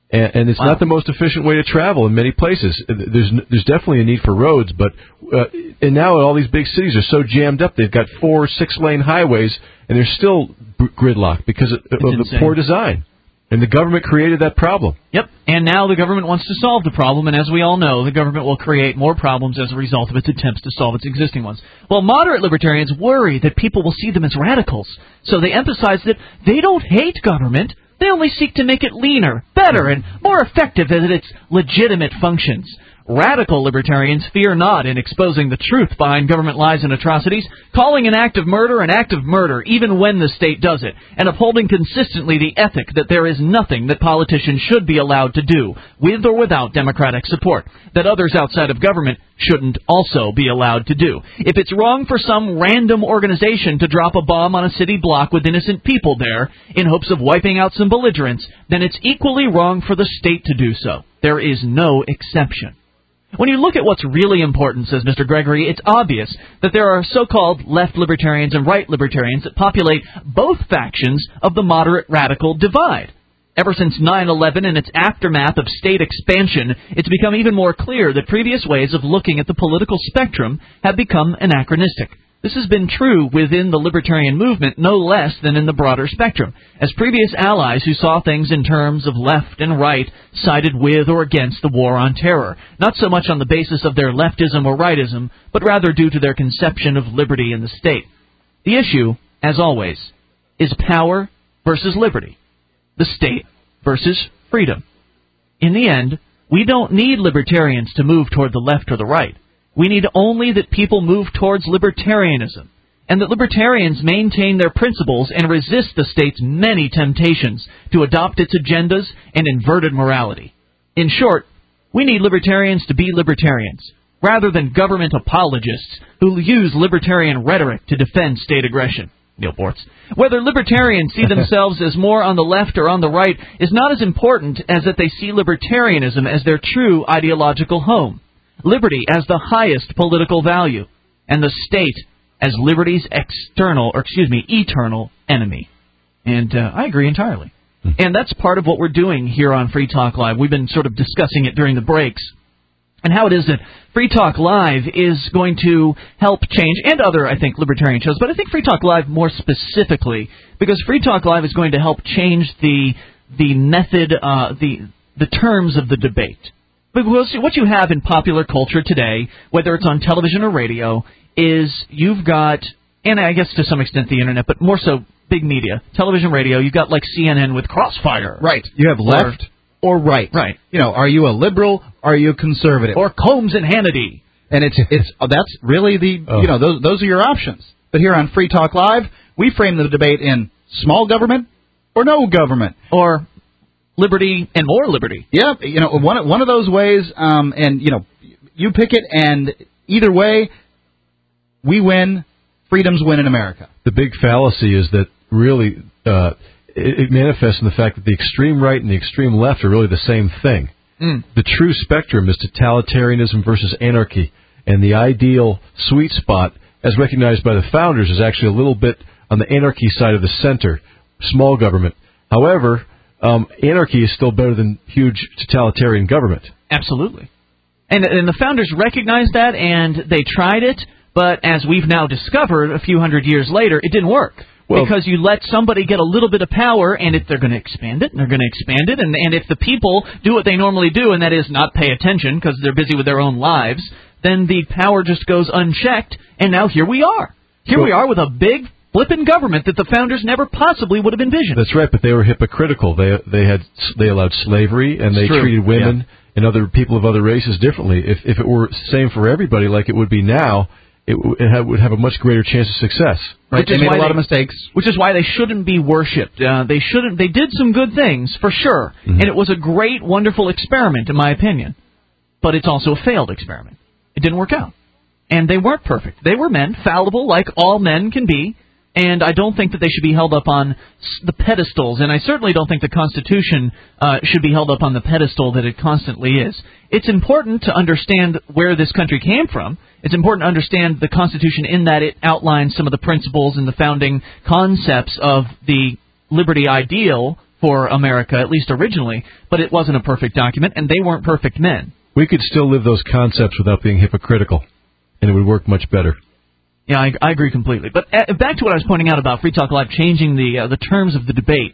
Speaker 9: And, and it's
Speaker 1: Wow.
Speaker 9: not the most efficient way to travel in many places. There's there's definitely a need for roads, but uh, and now all these big cities are so jammed up. They've got four, six-lane highways, and they're still b- gridlocked because of, of the
Speaker 1: insane.
Speaker 9: poor design. And the government created that problem.
Speaker 1: Yep, and now the government wants to solve the problem, and as we all know, the government will create more problems as a result of its attempts to solve its existing ones. Well, moderate libertarians worry that people will see them as radicals, so they emphasize that they don't hate government, they only seek to make it leaner, better, and more effective at its legitimate functions. Radical libertarians fear not in exposing the truth behind government lies and atrocities, calling an act of murder an act of murder even when the state does it, and upholding consistently the ethic that there is nothing that politicians should be allowed to do, with or without Democratic support, that others outside of government shouldn't also be allowed to do. If it's wrong for some random organization to drop a bomb on a city block with innocent people there in hopes of wiping out some belligerents, then it's equally wrong for the state to do so. There is no exception. When you look at what's really important, says Mister Gregory, it's obvious that there are so-called left libertarians and right libertarians that populate both factions of the moderate radical divide. Ever since nine eleven and its aftermath of state expansion, it's become even more clear that previous ways of looking at the political spectrum have become anachronistic. This has been true within the libertarian movement no less than in the broader spectrum, as previous allies who saw things in terms of left and right sided with or against the war on terror, not so much on the basis of their leftism or rightism, but rather due to their conception of liberty in the state. The issue, as always, is power versus liberty, the state versus freedom. In the end, we don't need libertarians to move toward the left or the right. We need only that people move towards libertarianism, and that libertarians maintain their principles and resist the state's many temptations to adopt its agendas and inverted morality. In short, we need libertarians to be libertarians, rather than government apologists who use libertarian rhetoric to defend state aggression. Neil Bortz. Whether libertarians see themselves as more on the left or on the right is not as important as that they see libertarianism as their true ideological home. Liberty as the highest political value, and the state as liberty's external, or excuse me, eternal enemy. And uh, I agree entirely. And that's part of what we're doing here on Free Talk Live. We've been sort of discussing it during the breaks, and how it is that Free Talk Live is going to help change, and other, I think, libertarian shows, but I think Free Talk Live more specifically, because Free Talk Live is going to help change the the method, uh, the the terms of the debate. Because what you have in popular culture today, whether it's on television or radio, is you've got, and I guess to some extent the internet, but more so big media, television, radio, you've got like C N N with Crossfire.
Speaker 3: Right. You have left or, or right.
Speaker 1: Right.
Speaker 3: You know, are you a liberal? Are you a conservative?
Speaker 1: Or Combs and Hannity.
Speaker 3: And it's it's oh, that's really the oh. you know those those are your options. But here on Free Talk Live, we frame the debate in small government or no government,
Speaker 1: or liberty and more liberty.
Speaker 3: Yeah, you know, one one of those ways, um, and you know, you pick it, and either way, we win. Freedoms win in America.
Speaker 9: The big fallacy is that really uh, it, it manifests in the fact that the extreme right and the extreme left are really the same thing.
Speaker 1: Mm.
Speaker 9: The true spectrum is totalitarianism versus anarchy, and the ideal sweet spot, as recognized by the founders, is actually a little bit on the anarchy side of the center, small government. However, Um, anarchy is still better than huge totalitarian government.
Speaker 1: Absolutely. And, and the founders recognized that, and they tried it, but as we've now discovered a few hundred years later, it didn't work. Well, because you let somebody get a little bit of power, and if they're going to expand it, and they're going to expand it, and, and if the people do what they normally do, and that is not pay attention because they're busy with their own lives, then the power just goes unchecked, and now here we are. Here well, we are with a big flippin' government that the founders never possibly would have envisioned.
Speaker 9: That's right, but they were hypocritical. They they had they allowed slavery, and they treated women yeah. and other people of other races differently. If if it were the same for everybody like it would be now, it, it have, would have a much greater chance of success.
Speaker 3: Right, they made a lot they, of mistakes.
Speaker 1: Which is why they shouldn't be worshipped. Uh, they shouldn't. They did some good things, for sure, mm-hmm. and it was a great, wonderful experiment, in my opinion. But it's also a failed experiment. It didn't work out. And they weren't perfect. They were men, fallible, like all men can be. And I don't think that they should be held up on the pedestals, and I certainly don't think the Constitution uh, should be held up on the pedestal that it constantly is. It's important to understand where this country came from. It's important to understand the Constitution in that it outlines some of the principles and the founding concepts of the liberty ideal for America, at least originally, but it wasn't a perfect document, and they weren't perfect men.
Speaker 9: We could still live those concepts without being hypocritical, and it would work much better.
Speaker 1: Yeah, I, I agree completely. But uh, back to what I was pointing out about Free Talk Live changing the uh, the terms of the debate.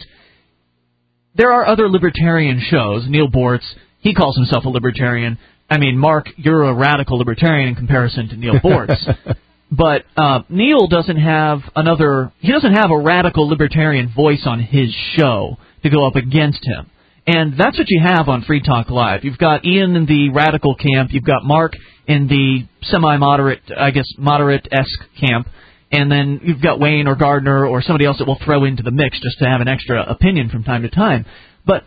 Speaker 1: There are other libertarian shows. Neil Bortz, he calls himself a libertarian. I mean, Mark, you're a radical libertarian in comparison to Neil Bortz. But uh, Neil doesn't have another, he doesn't have a radical libertarian voice on his show to go up against him. And that's what you have on Free Talk Live. You've got Ian in the radical camp. You've got Mark in the semi-moderate, I guess, moderate-esque camp. And then you've got Wayne or Gardner or somebody else that will throw into the mix just to have an extra opinion from time to time. But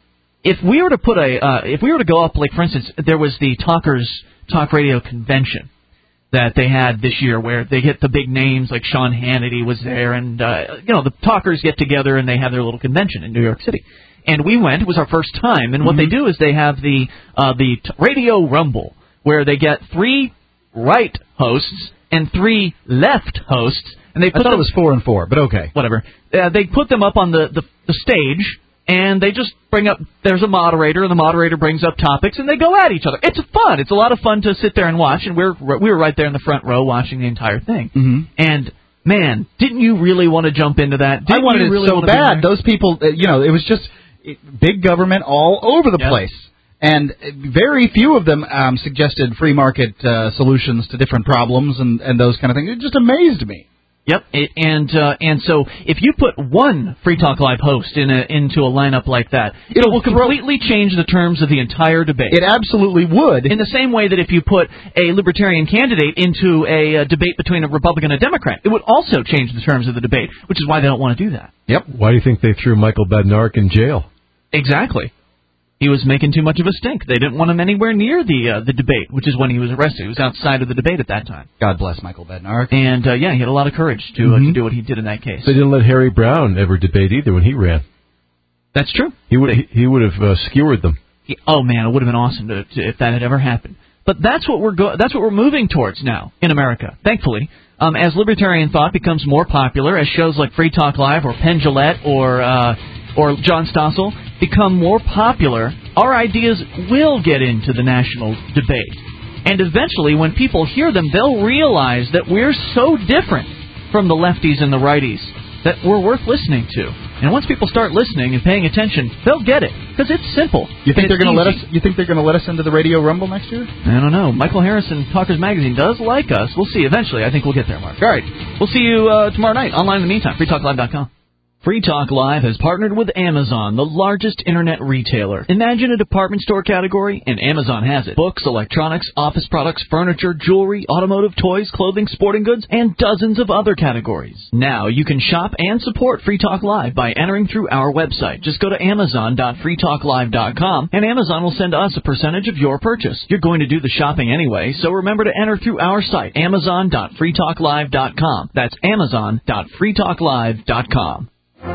Speaker 1: if we were to put a, uh, if we were to go up, like, for instance, there was the Talkers Talk Radio Convention that they had this year where they get the big names, like Sean Hannity was there, and, uh, you know, the talkers get together and they have their little convention in New York City. And we went. It was our first time. And mm-hmm. what they do is they have the uh, the t- Radio Rumble, where they get three right hosts and three left hosts. And they put
Speaker 3: I thought
Speaker 1: them,
Speaker 3: it was four and four, but okay.
Speaker 1: Whatever. Uh, they put them up on the, the, the stage, and they just bring up, there's a moderator, and the moderator brings up topics, and they go at each other. It's fun. It's a lot of fun to sit there and watch, and we're we were right there in the front row watching the entire thing.
Speaker 3: Mm-hmm.
Speaker 1: And... man, didn't you really want to jump into that? Didn't
Speaker 3: I wanted
Speaker 1: you really
Speaker 3: it so
Speaker 1: want to
Speaker 3: bad. Those people, uh, you know, it was just big government all over the
Speaker 1: yep.
Speaker 3: place. And very few of them um, suggested free market uh, solutions to different problems and, and those kind of things. It just amazed me.
Speaker 1: Yep, it, and uh, and so if you put one Free Talk Live host in a, into a lineup like that, it will completely change the terms of the entire debate.
Speaker 3: It absolutely would.
Speaker 1: In the same way that if you put a Libertarian candidate into a, a debate between a Republican and a Democrat, it would also change the terms of the debate, which is why they don't want to do that.
Speaker 9: Yep. Why do you think they threw Michael Badnarik in jail?
Speaker 1: Exactly. He was making too much of a stink. They didn't want him anywhere near the uh, the debate, which is when he was arrested. He was outside of the debate at that time.
Speaker 3: God bless Michael Badnarik.
Speaker 1: And, uh, yeah, he had a lot of courage to,
Speaker 9: mm-hmm.
Speaker 1: uh, to do what he did in that case.
Speaker 9: They didn't let Harry Brown ever debate either when he ran.
Speaker 1: That's true.
Speaker 9: He would he, he would have uh, skewered them.
Speaker 1: He, oh, man, it would have been awesome to, to, if that had ever happened. But that's what we're go- that's what we're moving towards now in America, thankfully. Um, as libertarian thought becomes more popular, as shows like Free Talk Live or Penn Jillette or uh, or John Stossel become more popular, our ideas will get into the national debate. And eventually, when people hear them, they'll realize that we're so different from the lefties and the righties that we're worth listening to. And once people start listening and paying attention, they'll get it because it's simple.
Speaker 3: You think
Speaker 1: It's
Speaker 3: they're going to let us?
Speaker 1: easy.
Speaker 3: You think they're going to let us into the Radio Rumble next year?
Speaker 1: I don't know. Michael Harrison, Talkers Magazine, does like us. We'll see. Eventually, I think we'll get there, Mark. All right. We'll see you uh, tomorrow night online in the meantime. free talk live dot com. Free Talk Live has partnered with Amazon, the largest internet retailer. Imagine a department store category, and Amazon has it. Books, electronics, office products, furniture, jewelry, automotive, toys, clothing, sporting goods, and dozens of other categories. Now you can shop and support Free Talk Live by entering through our website. Just go to amazon dot free talk live dot com, and Amazon will send us a percentage of your purchase. You're going to do the shopping anyway, so remember to enter through our site, amazon dot free talk live dot com. That's amazon dot free talk live dot com.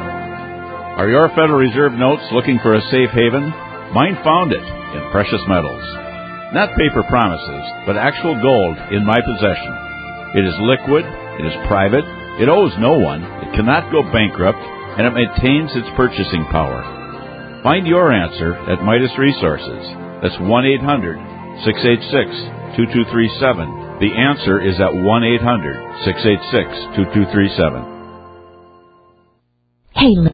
Speaker 2: Are your Federal Reserve notes looking for a safe haven? Mine found it in precious metals. Not paper promises, but actual gold in my possession. It is liquid, it is private, it owes no one, it cannot go bankrupt, and it maintains its purchasing power. Find your answer at Midas Resources. That's one eight hundred six eight six two two three seven. The answer is at one eight hundred six eight six two two three seven.
Speaker 24: Hey,